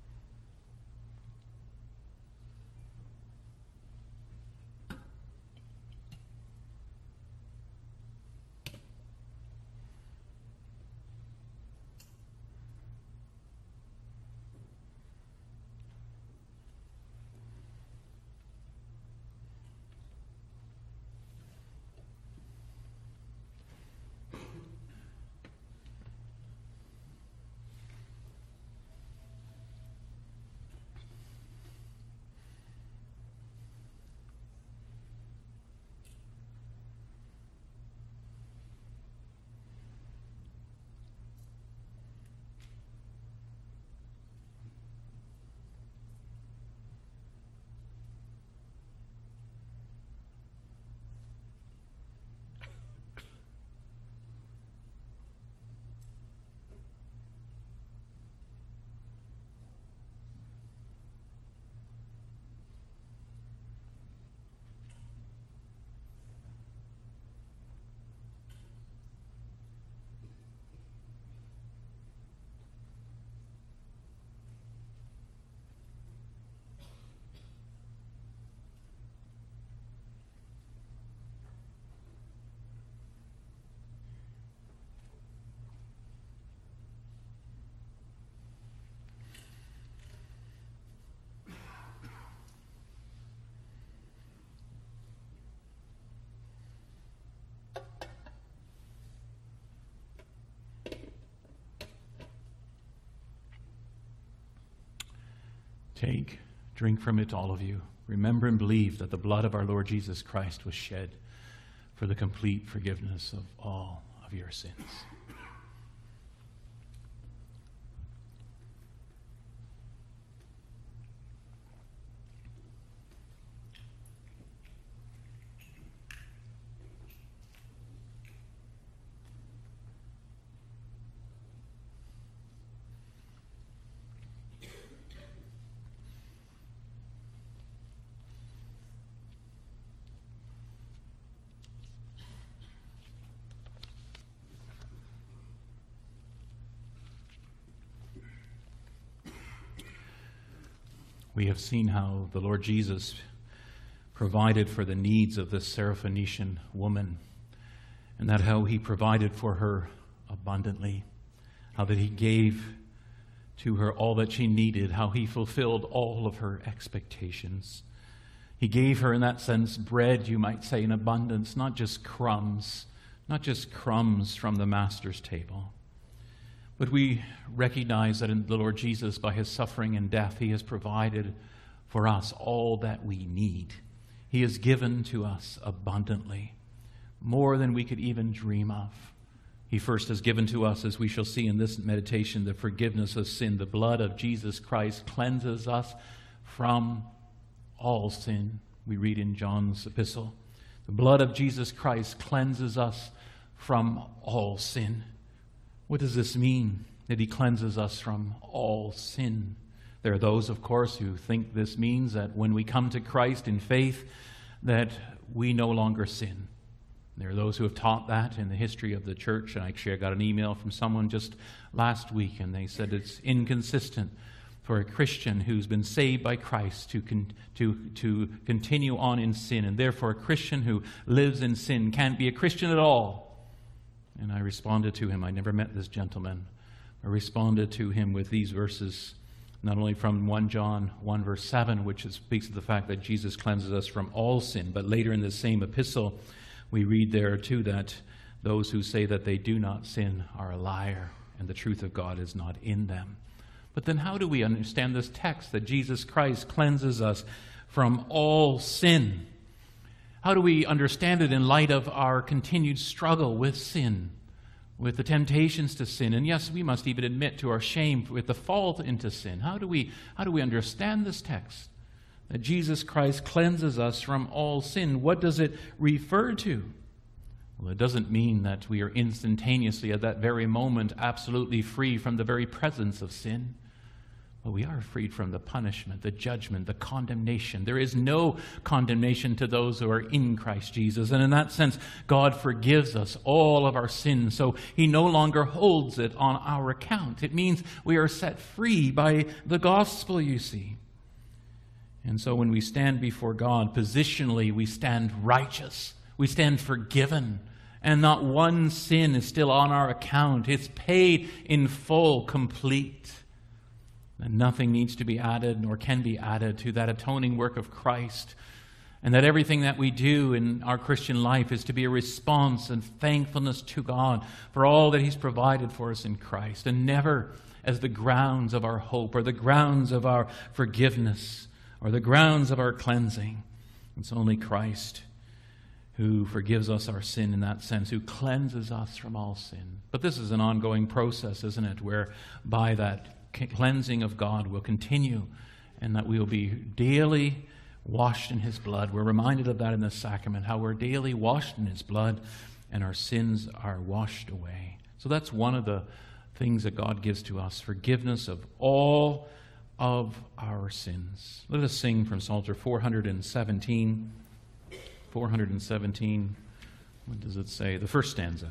Take, drink from it, all of you. Remember and believe that the blood of our Lord Jesus Christ was shed for the complete forgiveness of all of your sins. We have seen how the Lord Jesus provided for the needs of this Syrophoenician woman, and that how he provided for her abundantly, how that he gave to her all that she needed, how he fulfilled all of her expectations. He gave her, in that sense, bread, you might say, in abundance, not just crumbs from the Master's table. But we recognize that in the Lord Jesus, by his suffering and death, he has provided for us all that we need. He has given to us abundantly, more than we could even dream of. He first has given to us, as we shall see in this meditation, the forgiveness of sin. The blood of Jesus Christ cleanses us from all sin. We read in John's epistle, the blood of Jesus Christ cleanses us from all sin. What does this mean, that he cleanses us from all sin? There are those, of course, who think this means that when we come to Christ in faith, that we no longer sin. There are those who have taught that in the history of the church. And actually, I got an email from someone just last week, and they said it's inconsistent for a Christian who's been saved by Christ to continue on in sin. And therefore, a Christian who lives in sin can't be a Christian at all. And I responded to him. I never met this gentleman. I responded to him with these verses, not only from 1 John 1 verse 7, which speaks of the fact that Jesus cleanses us from all sin, but later in the same epistle, we read there too that those who say that they do not sin are a liar, and the truth of God is not in them. But then how do we understand this text that Jesus Christ cleanses us from all sin? How do we understand it in light of our continued struggle with sin, with the temptations to sin? And yes, we must even admit to our shame with the fall into sin. How do we understand this text? That Jesus Christ cleanses us from all sin. What does it refer to? Well, it doesn't mean that we are instantaneously at that very moment absolutely free from the very presence of sin. But we are freed from the punishment, the judgment, the condemnation. There is no condemnation to those who are in Christ Jesus. And in that sense, God forgives us all of our sins. So he no longer holds it on our account. It means we are set free by the gospel, you see. And so when we stand before God, positionally, we stand righteous. We stand forgiven. And not one sin is still on our account. It's paid in full, complete. And nothing needs to be added nor can be added to that atoning work of Christ. And that everything that we do in our Christian life is to be a response and thankfulness to God for all that he's provided for us in Christ. And never as the grounds of our hope or the grounds of our forgiveness or the grounds of our cleansing. It's only Christ who forgives us our sin in that sense, who cleanses us from all sin. But this is an ongoing process, isn't it, whereby that cleansing of God will continue and that we will be daily washed in his blood. We're reminded of that in the sacrament, how we're daily washed in his blood and our sins are washed away. So that's one of the things that God gives to us, forgiveness of all of our sins. Let us sing from Psalter 417. 417, what does it say? The first stanza.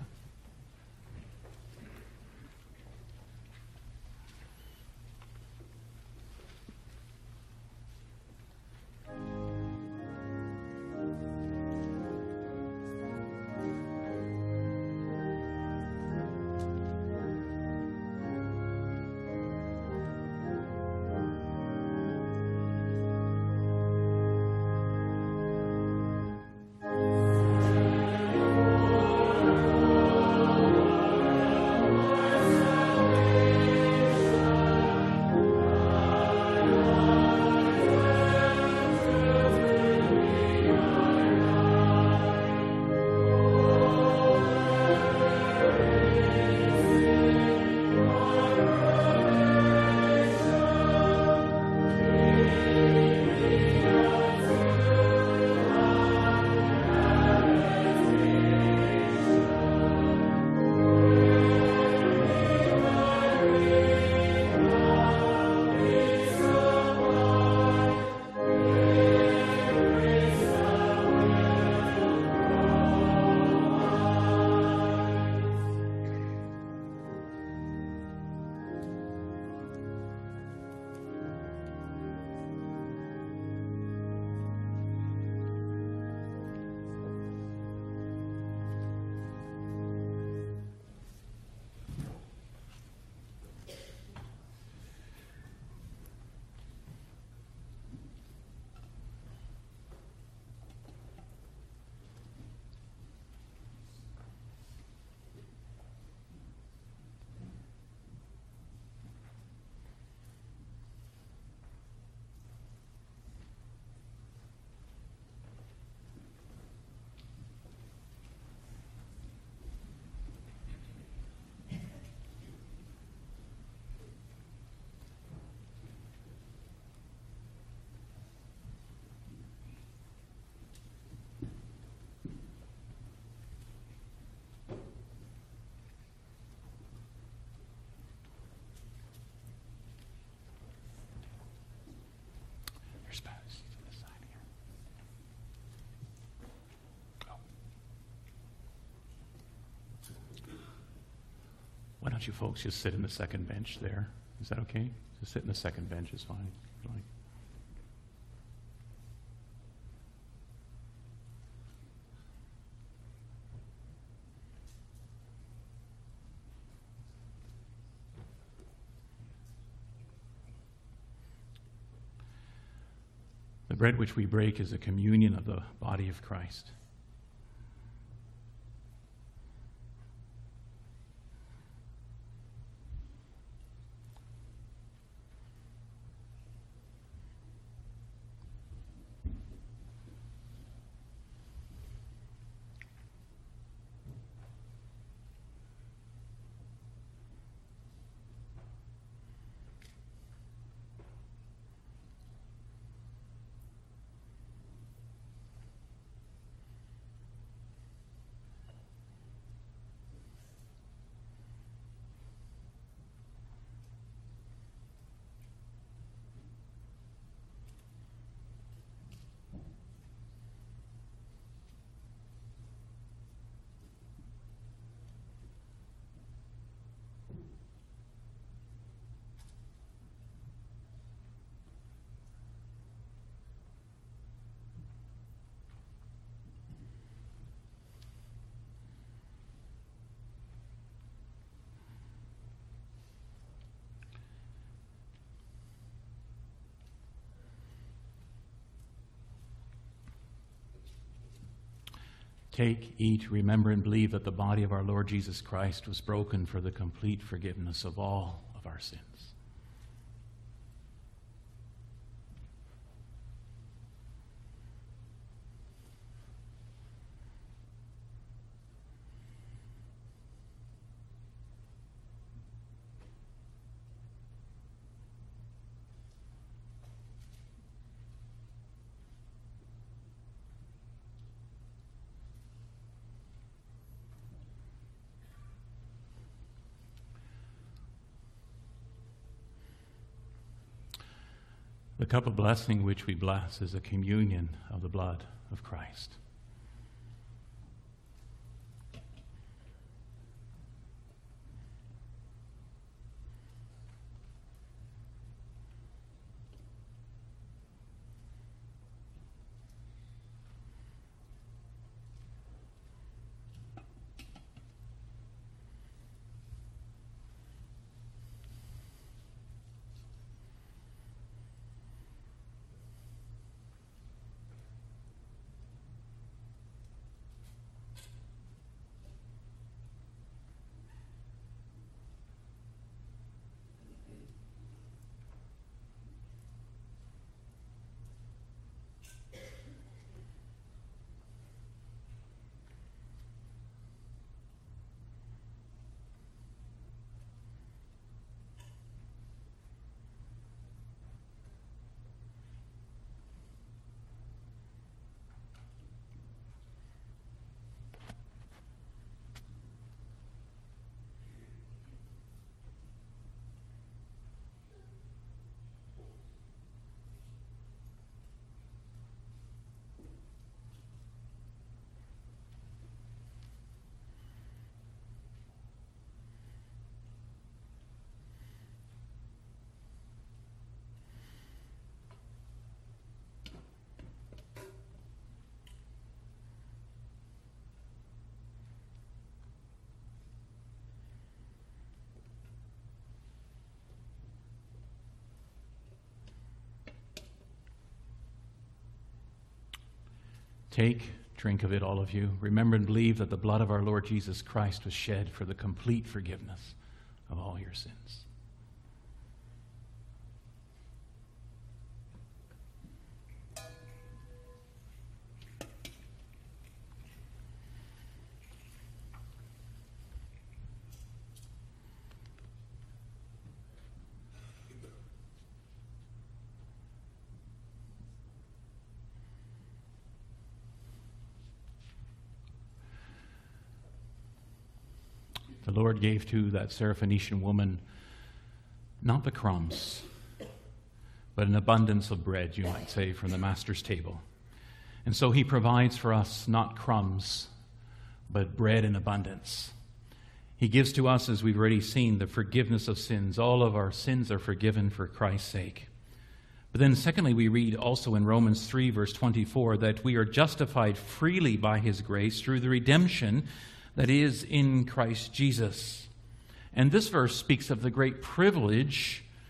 Your spouse to the side here. Oh. Why don't you folks just sit in the second bench there? Is that okay? Just sit in the second bench is fine. If you like. The bread which we break is a communion of the body of Christ. Take, eat, remember, and believe that the body of our Lord Jesus Christ was broken for the complete forgiveness of all of our sins. The cup of blessing which we bless is a communion of the blood of Christ. Take, drink of it, all of you. Remember and believe that the blood of our Lord Jesus Christ was shed for the complete forgiveness of all your sins. The Lord gave to that Syrophoenician woman not the crumbs, but an abundance of bread, you might say, from the Master's table. And so he provides for us not crumbs, but bread in abundance. He gives to us, as we've already seen, the forgiveness of sins. All of our sins are forgiven for Christ's sake. But then secondly, we read also in Romans 3, verse 24, that we are justified freely by his grace through the redemption that is in Christ Jesus. And this verse speaks of the great privilege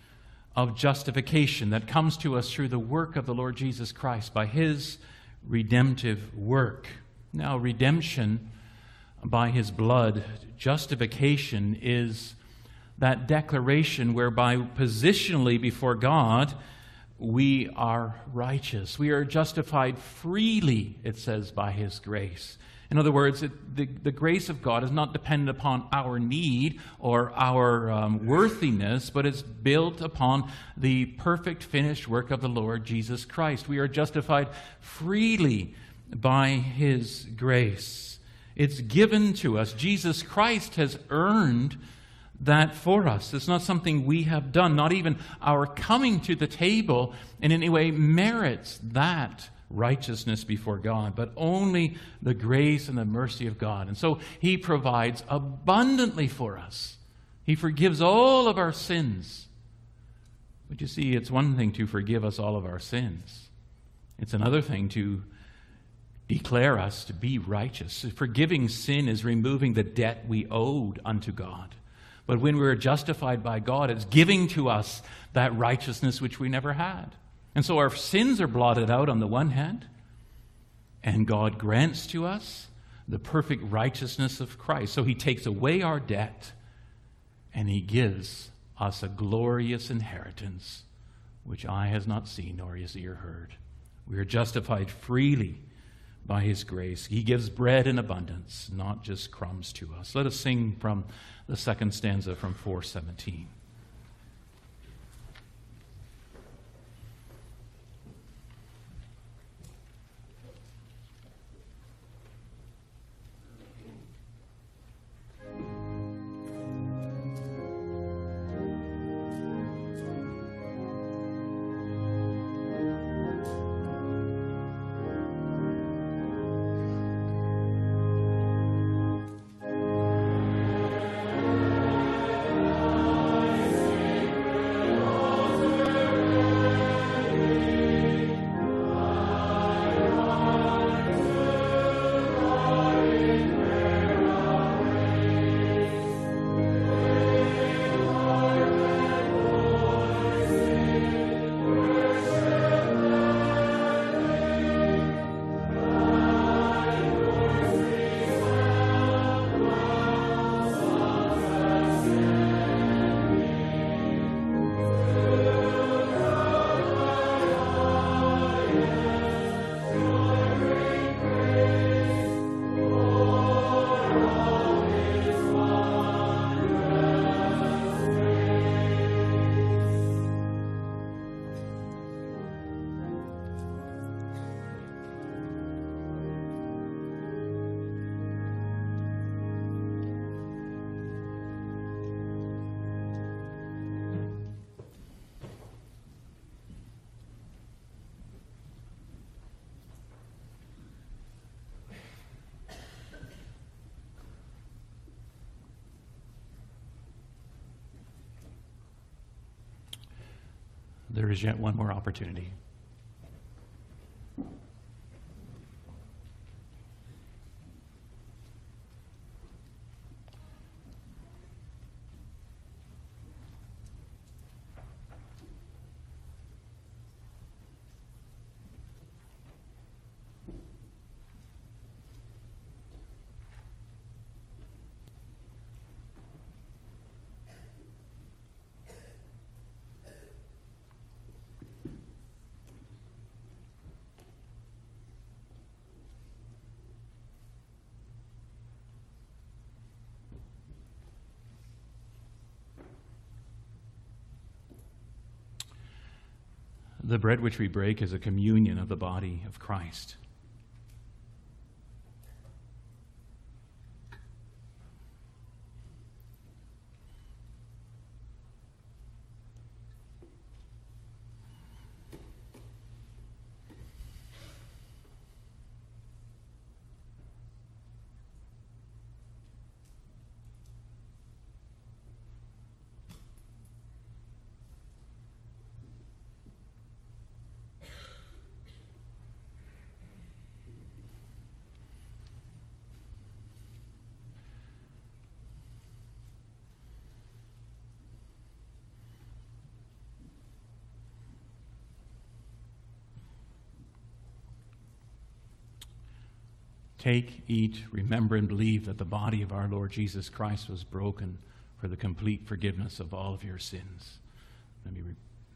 of justification that comes to us through the work of the Lord Jesus Christ by His redemptive work. Now, redemption by His blood, justification is that declaration whereby positionally before God we are righteous. We are justified freely, it says, by His grace. In other words, the grace of God is not dependent upon our need or our worthiness, but it's built upon the perfect finished work of the Lord Jesus Christ. We are justified freely by His grace. It's given to us. Jesus Christ has earned that for us. It's not something we have done. Not even our coming to the table in any way merits that righteousness before God, but only the grace and the mercy of God. And so He provides abundantly for us. He forgives all of our sins. But you see, it's one thing to forgive us all of our sins. It's another thing to declare us to be righteous. Forgiving sin is removing the debt we owed unto God. But when we're justified by God, it's giving to us that righteousness which we never had. And so our sins are blotted out on the one hand, and God grants to us the perfect righteousness of Christ. So He takes away our debt, and He gives us a glorious inheritance, which eye has not seen nor has ear heard. We are justified freely by His grace. He gives bread in abundance, not just crumbs to us. Let us sing from the second stanza from 417. There is yet one more opportunity. The bread which we break is a communion of the body of Christ. Take, eat, remember, and believe that the body of our Lord Jesus Christ was broken for the complete forgiveness of all of your sins. Let me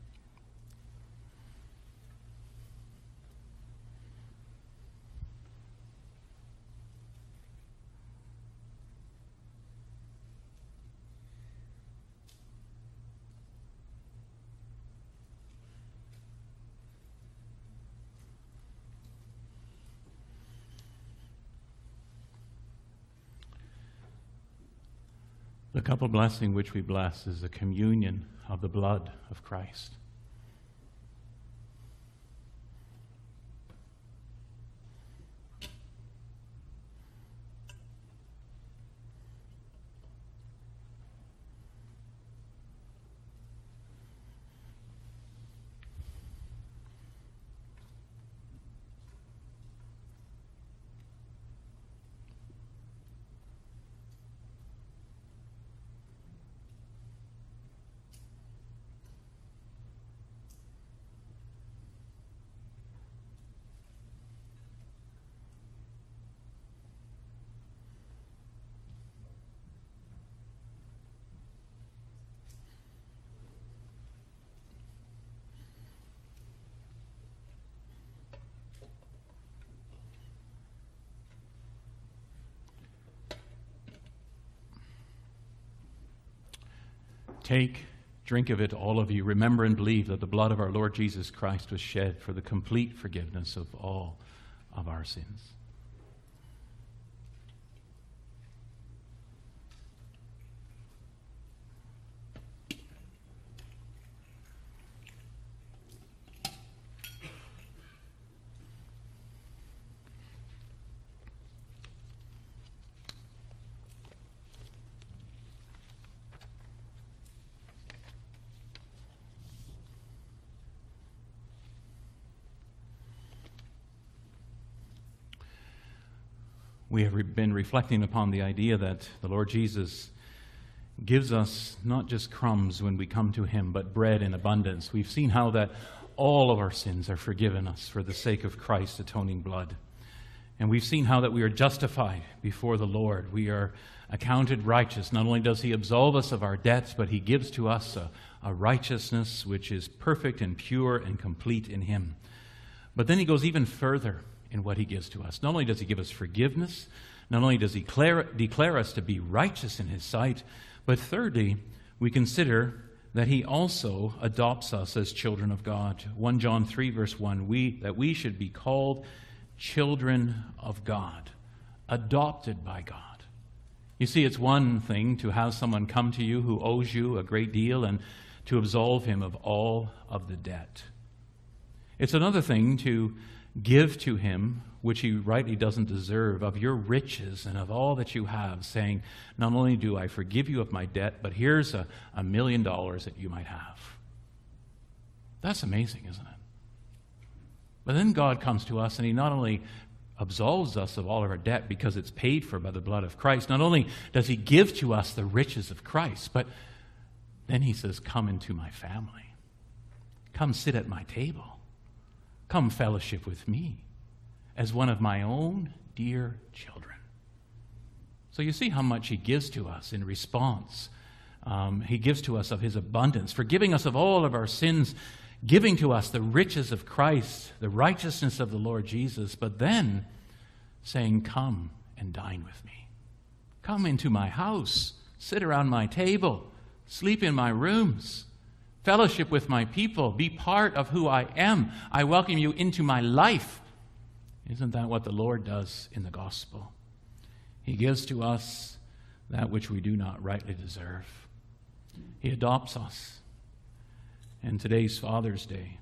The couple blessing which we bless is the communion of the blood of Christ. Take, drink of it, all of you. Remember and believe that the blood of our Lord Jesus Christ was shed for the complete forgiveness of all of our sins. We have been reflecting upon the idea that the Lord Jesus gives us not just crumbs when we come to Him, but bread in abundance. We've seen how that all of our sins are forgiven us for the sake of Christ's atoning blood. And we've seen how that we are justified before the Lord. We are accounted righteous. Not only does He absolve us of our debts, but He gives to us a righteousness which is perfect and pure and complete in Him. But then He goes even further in what He gives to us. Not only does He give us forgiveness, not only does He declare us to be righteous in His sight, but thirdly, we consider that He also adopts us as children of God. 1 John 3 verse 1, that we should be called children of God, adopted by God. You see, it's one thing to have someone come to you who owes you a great deal and to absolve him of all of the debt. It's another thing to give to him, which he rightly doesn't deserve, of your riches and of all that you have, saying, not only do I forgive you of my debt, but here's $1 million that you might have. That's amazing, isn't it? But then God comes to us and He not only absolves us of all of our debt because it's paid for by the blood of Christ, not only does He give to us the riches of Christ, but then He says, come into my family. Come sit at my table. Come fellowship with me as one of my own dear children. So you see how much He gives to us in response. He gives to us of His abundance, forgiving us of all of our sins, giving to us the riches of Christ, the righteousness of the Lord Jesus, but then saying, come and dine with me. Come into my house, sit around my table, sleep in my rooms, fellowship with my people, be part of who I am. I welcome you into my life. Isn't that what the Lord does in the gospel? He gives to us that which we do not rightly deserve. He adopts us. And today's Father's Day.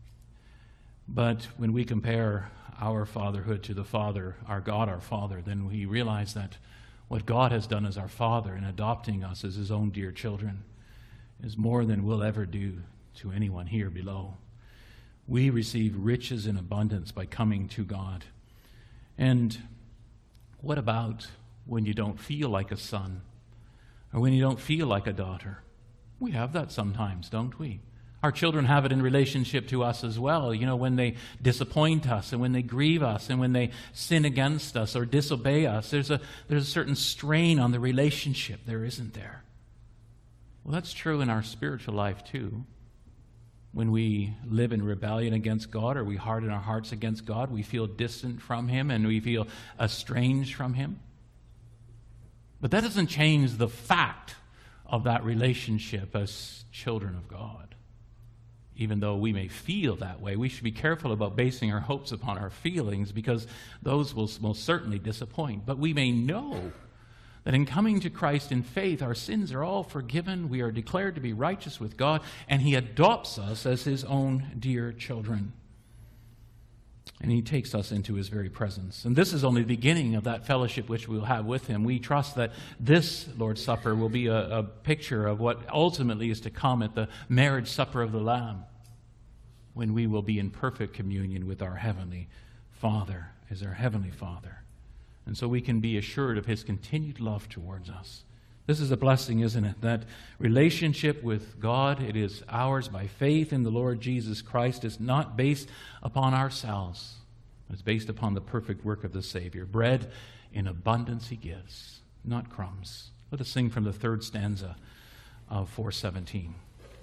But when we compare our fatherhood to the Father, our God, our Father, then we realize that what God has done as our Father in adopting us as His own dear children is more than we'll ever do to anyone here below. We receive riches in abundance by coming to God. And what about when you don't feel like a son or when you don't feel like a daughter? We have that sometimes, don't we? Our children have it in relationship to us as well. You know, when they disappoint us and when they grieve us and when they sin against us or disobey us, there's a certain strain on the relationship there, isn't there? Well, that's true in our spiritual life too. When we live in rebellion against God or we harden our hearts against God, we feel distant from Him and we feel estranged from Him. But that doesn't change the fact of that relationship as children of God. Even though we may feel that way, we should be careful about basing our hopes upon our feelings because those will most certainly disappoint. But we may know that in coming to Christ in faith, our sins are all forgiven, we are declared to be righteous with God, and He adopts us as His own dear children. And He takes us into His very presence. And this is only the beginning of that fellowship which we'll have with Him. We trust that this Lord's Supper will be a picture of what ultimately is to come at the marriage supper of the Lamb, when we will be in perfect communion with our Heavenly Father as our Heavenly Father. And so we can be assured of His continued love towards us. This is a blessing, isn't it? That relationship with God, it is ours by faith in the Lord Jesus Christ. It's not based upon ourselves. It's based upon the perfect work of the Savior. Bread in abundance He gives, not crumbs. Let us sing from the third stanza of 417.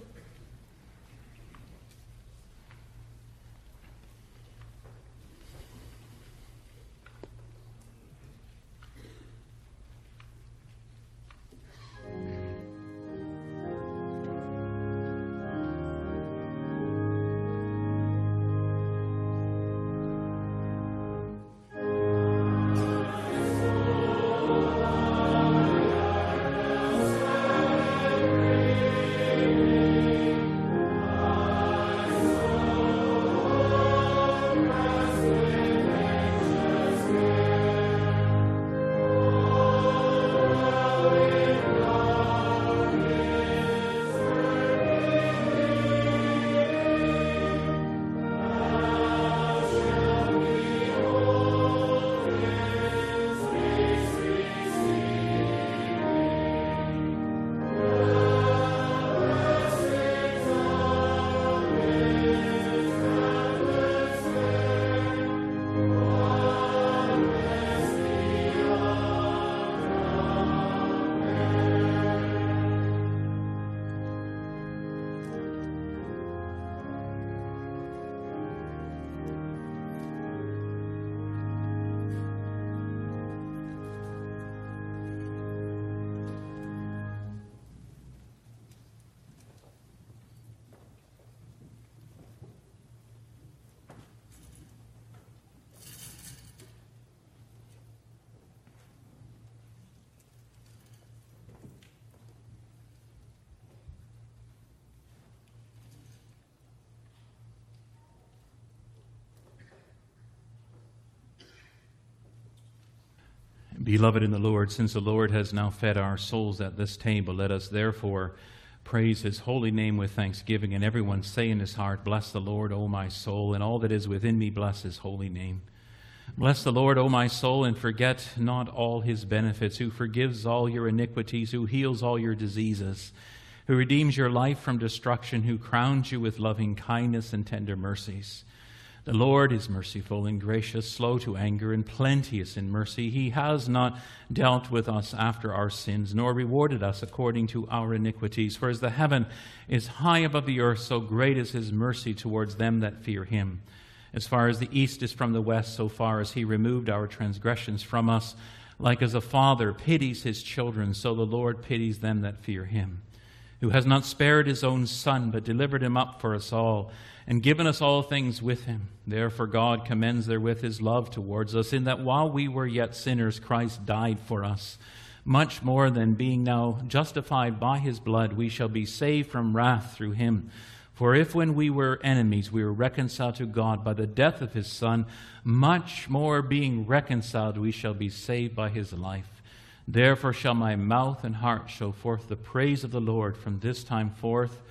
Beloved in the Lord, since the Lord has now fed our souls at this table, let us therefore praise His holy name with thanksgiving, and everyone say in his heart, "Bless the Lord, O my soul, and all that is within me, bless His holy name." Bless the Lord, O my soul, and forget not all His benefits, who forgives all your iniquities, who heals all your diseases, who redeems your life from destruction, who crowns you with loving kindness and tender mercies. The Lord is merciful and gracious, slow to anger, and plenteous in mercy. He has not dealt with us after our sins, nor rewarded us according to our iniquities. For as the heaven is high above the earth, so great is His mercy towards them that fear Him. As far as the east is from the west, so far as He removed our transgressions from us. Like as a father pities his children, so the Lord pities them that fear Him. Who has not spared His own Son, but delivered Him up for us all, and given us all things with Him. Therefore God commends therewith His love towards us, in that while we were yet sinners, Christ died for us. Much more than being now justified by His blood, we shall be saved from wrath through Him. For if when we were enemies, we were reconciled to God by the death of His Son, much more being reconciled, we shall be saved by His life. Therefore shall my mouth and heart show forth the praise of the Lord from this time forth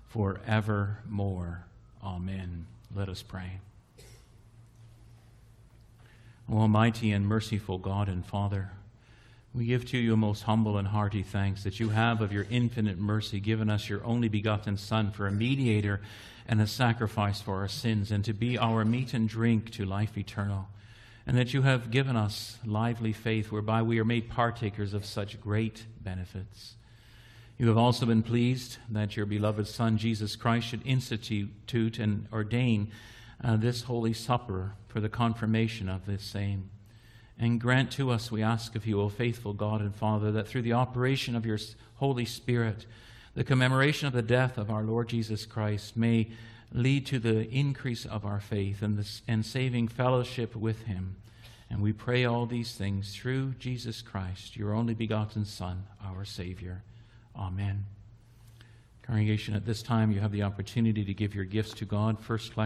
forevermore. Amen. Let us pray. O Almighty and merciful God and Father, We give to you a most humble and hearty thanks that you have of your infinite mercy given us your only begotten Son for a mediator and a sacrifice for our sins, and to be our meat and drink to life eternal, and that you have given us lively faith whereby we are made partakers of such great benefits. You have also been pleased that your beloved Son, Jesus Christ, should institute and ordain this Holy Supper for the confirmation of this same. And grant to us, we ask of you, O faithful God and Father, that through the operation of your Holy Spirit, the commemoration of the death of our Lord Jesus Christ may lead to the increase of our faith and saving fellowship with him. And we pray all these things through Jesus Christ, your only begotten Son, our Savior. Amen. Congregation, at this time you have the opportunity to give your gifts to God. First